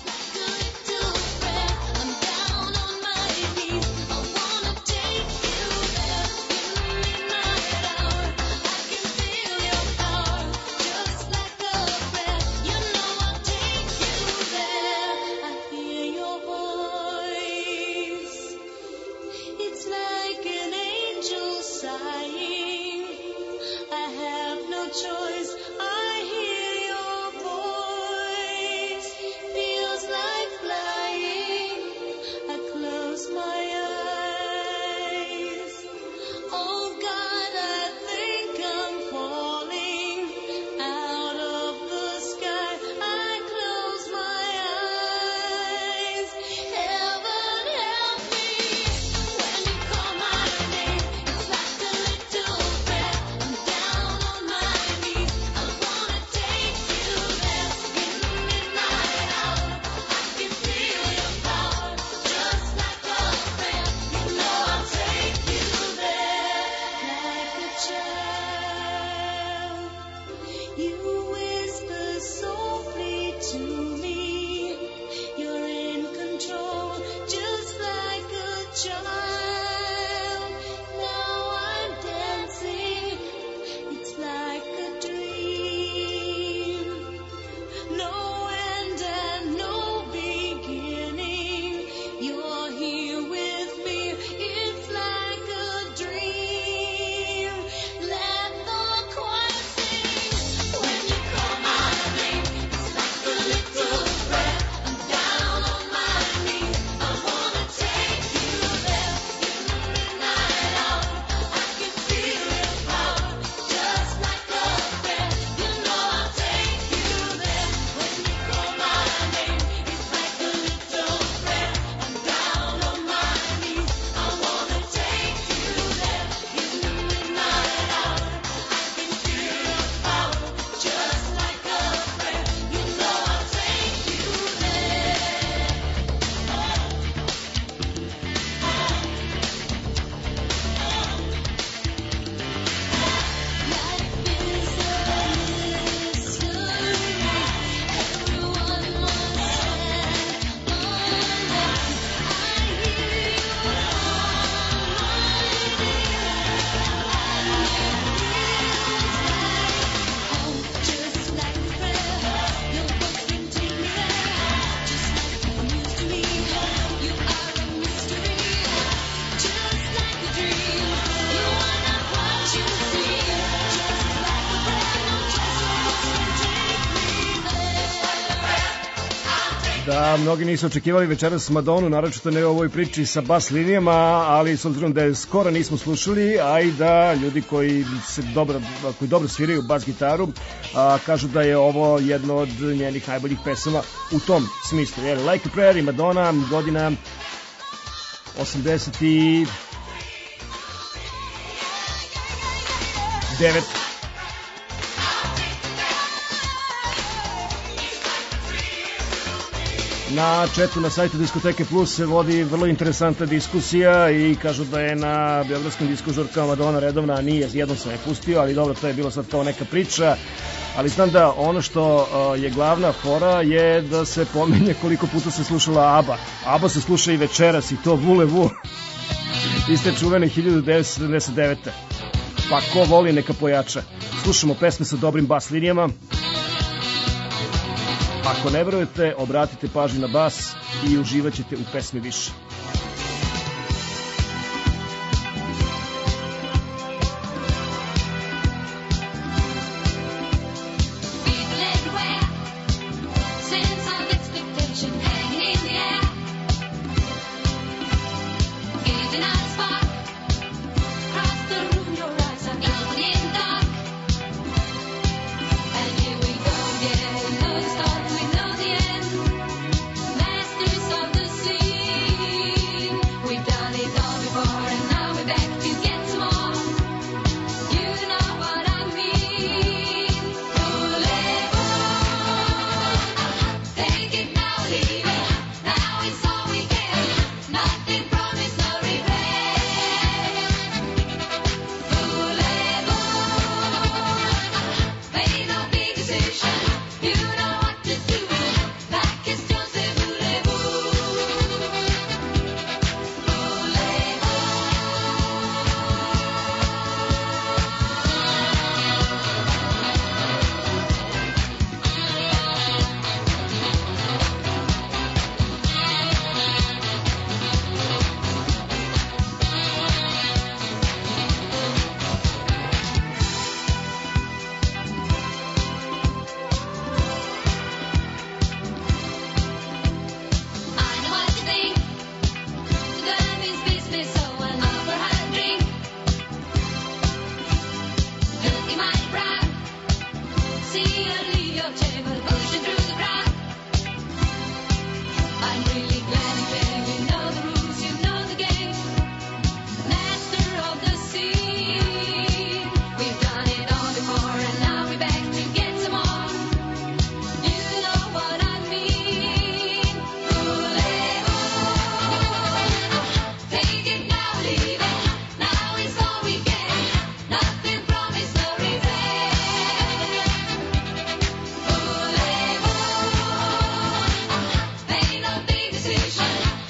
Da, mnogi nisu očekivali večeras Madonu, naročito ne u ovoj priči sa bas linijama, ali s obzirom da je skoro nismo slušali, a i da ljudi koji dobro sviraju bas gitaru, kažu da je ovo jedno od njenih najboljih pesama u tom smislu. Jer Like a Prayer i Madonna, godina 89. Na chatu na sajtu Diskoteke Plus se vodi vrlo interesantna diskusija i kažu da je na beogradskim disko žurkama Madonna redovna, a nije, jednom sam je pustio, ali dobro, to je bilo sad kao neka priča. Ali znam da ono što je glavna fora je da se pominje koliko puta se slušala ABBA. ABBA se sluša i večeras i to Voulez-Vous iste čuvene 1979. Pa ko voli neka pojača. Slušamo pesme sa dobrim bas linijama. Ako ne verujete, obratite pažnju na bas i uživat ćete u pesmi više.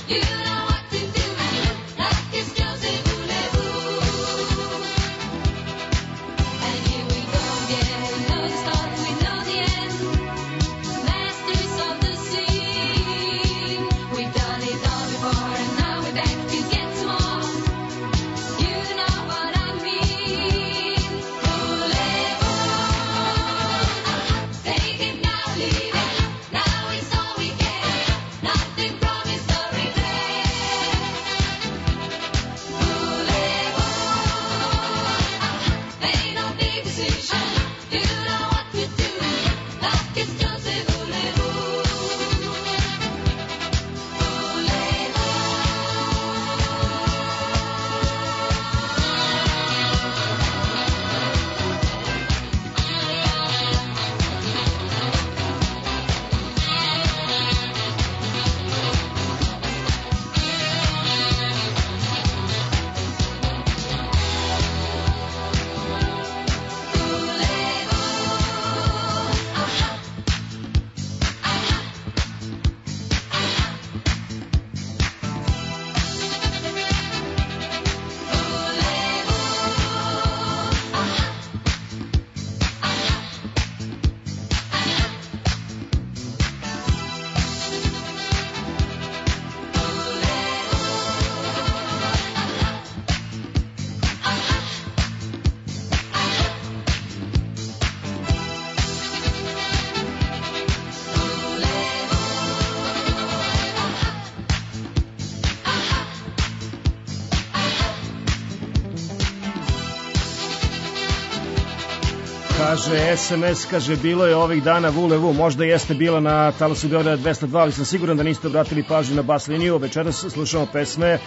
Kaže SMS, kaže, bilo je ovih dana Vulevu, možda jeste bila na Talasu Beograda 202, ali sam siguran da niste obratili pažnju na bas liniju. Večeras slušamo pesme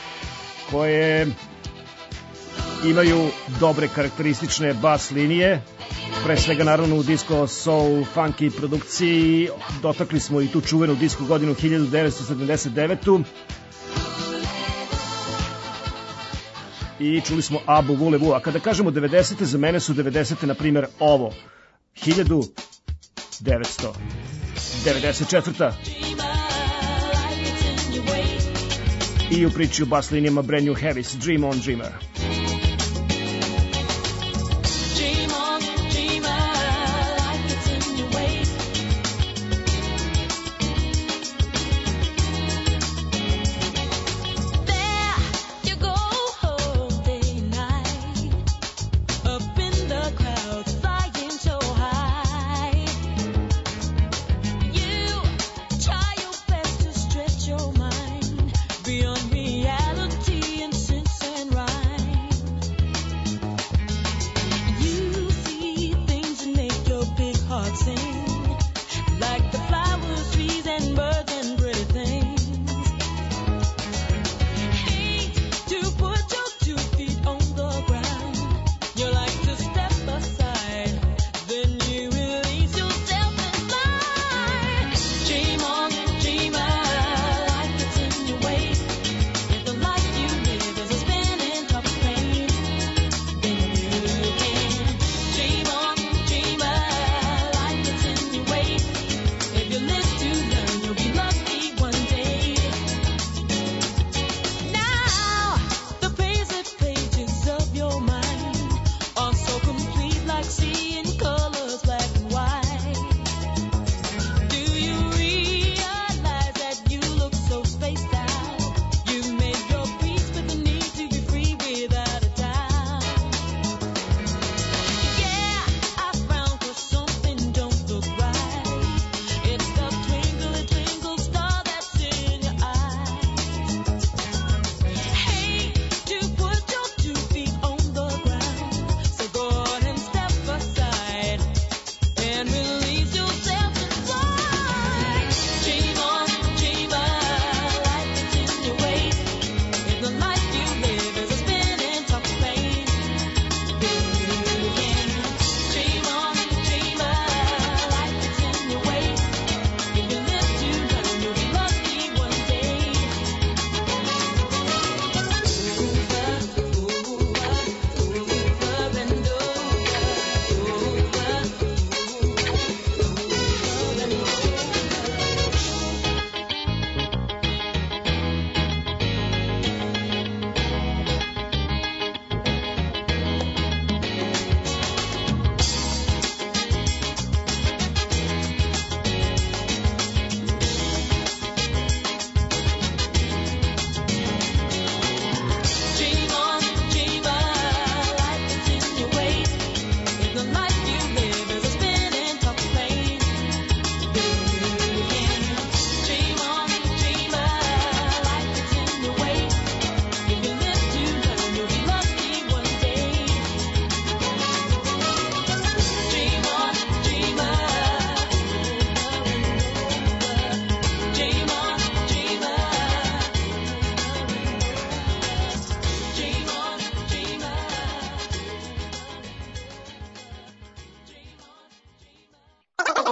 koje imaju dobre karakteristične bas linije, pre svega naravno u disco, soul, funky produkciji. Dotakli smo i tu čuvenu disco godinu 1979. I čuli smo Abu Vulevu. A kada kažemo 90. za mene su 90. na primjer ovo 1994. I u priči u bas linijama Brand New Heavies, Dream on Dreamer. Beyond reality and sense and rhyme.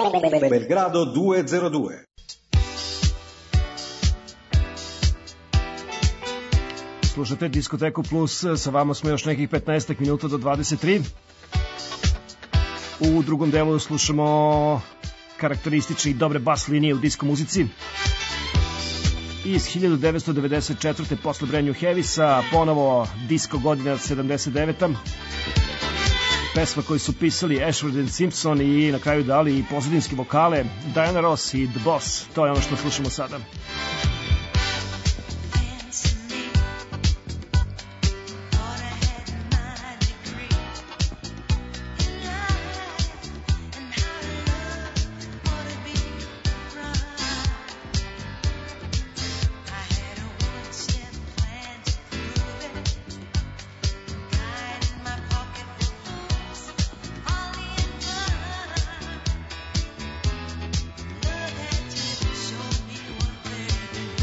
Belgrado 202. Slušate Diskoteku Plus, sa vama smo još nekih 15 minuta do 23. U drugom delu slušamo karakteristične i dobre bas linije u disko muzici. Iz 1994. posle Brand New Heavysa, ponovo disko godina 79. Pesma koju su pisali Ashford and Simpson i na kraju dali i pozadinske vokale Diana Ross i The Boss. To je ono što slušamo sada. Love had to show me one thing.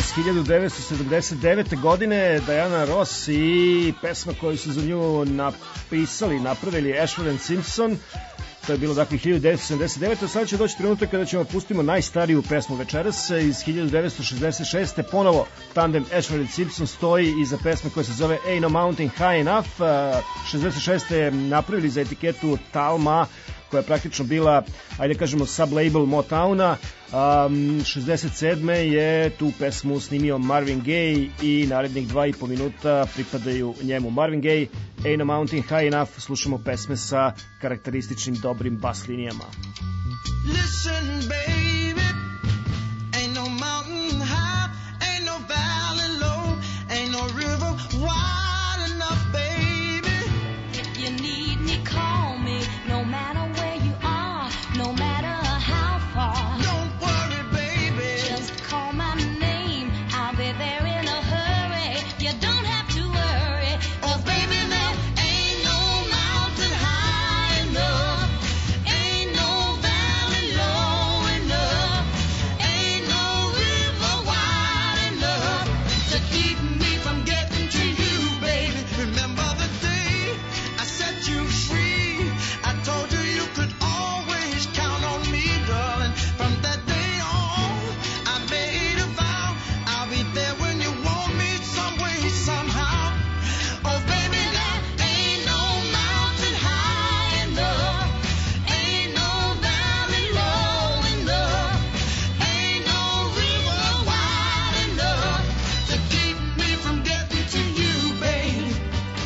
iz 1979. godine, Diana Ross i pesma koju su za nju napravili Ashford and Simpson. To je bilo dakle 1979. Sada će doći trenutak kada ćemo pustimo najstariju pesmu večeras iz 1966. Ponovo tandem Ashford and Simpson stoji iza pesme koja se zove Ain't No Mountain High Enough. 66. napravili za etiketu Talma, koja je praktično bila, ajde kažemo, sublabel Motowna. 67. je tu pesmu snimio Marvin Gaye i narednih 2,5 minuta pripadaju njemu. Marvin Gaye, Ain't No Mountain High Enough, slušamo pesme sa karakterističnim dobrim bas linijama. Listen, baby, ain't no mountain high, ain't no valley low, ain't no river wide enough, baby. If you need me, call me, no matter where you are, no matter how far. Don't worry, baby, just call my name, I'll be there in a hurry. You don't have to worry, oh baby, there ain't no mountain high enough, ain't no valley low enough, ain't no river wide enough to keep me from getting to you, baby. Remember the day I set you free, I told you you could always count on me, darling. From that day on, I made a vow, I'll be there when you want me, some way, somehow. Oh baby, there ain't no mountain high enough, ain't no valley low enough, ain't no river wide enough to keep me from getting to you, babe.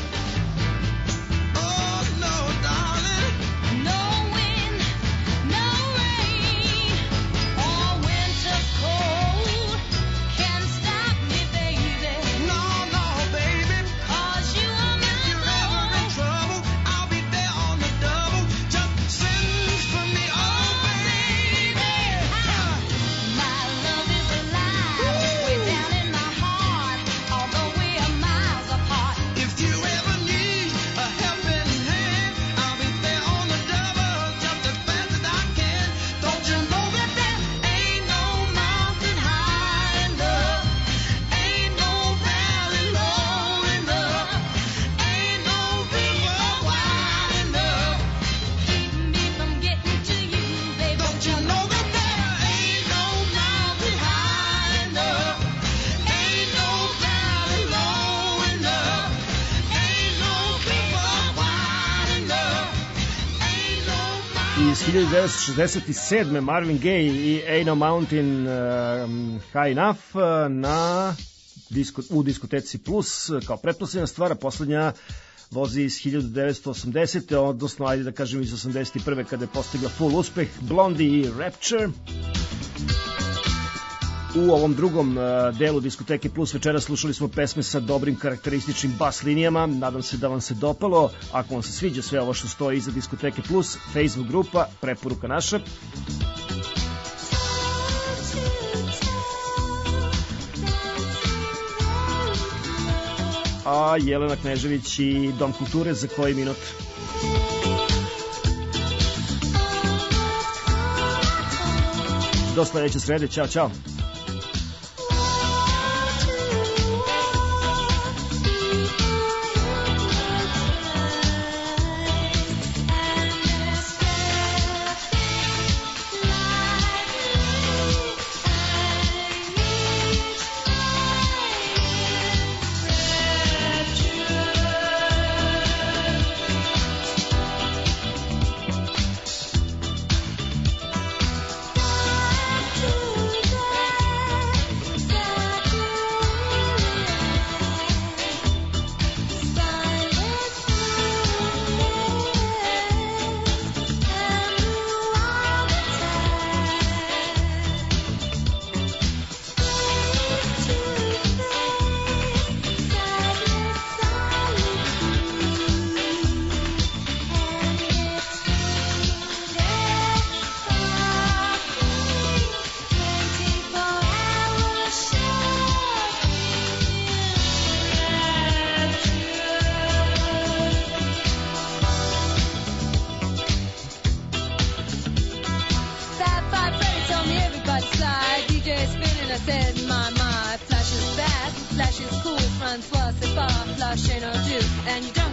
Oh no, darling, no wind, no rain, or winter cold can stop me, baby. No, no, baby, 'cause you are my love. If you're ever in trouble, I'll be there on the double. Just send for me, oh baby. My love is alive, way down in my heart, although we are miles apart. If you ever need a helping hand, I'll be there on the double, just as fast as I can. Don't you know that there ain't no mountain high enough, ain't no valley low enough, ain't no river wide enough to keep me from getting to you, baby. Don't you know that there ain't no mountain high enough, ain't no valley low enough, ain't no river wide enough, ain't no mountain. Iz 1967. Marvin Gaye i Ain't No Mountain High Enough u diskoteci Plus kao pretposlednja stvar, a poslednja vozi iz 1980. odnosno, ajde da kažem, iz 81. kada je postigla full uspeh, Blondie i Rapture. U ovom drugom delu diskoteke Plus večera slušali smo pesme sa dobrim karakterističnim bas linijama. Nadam se da vam se dopalo. Ako vam se sviđa sve ovo što stoji iza diskoteke Plus, Facebook grupa, preporuka naša. A Jelena Knežević i Dom kulture za koji minut. Do sledeće srede, ćao, čao. Said my, my lush ain't no dew, and you don't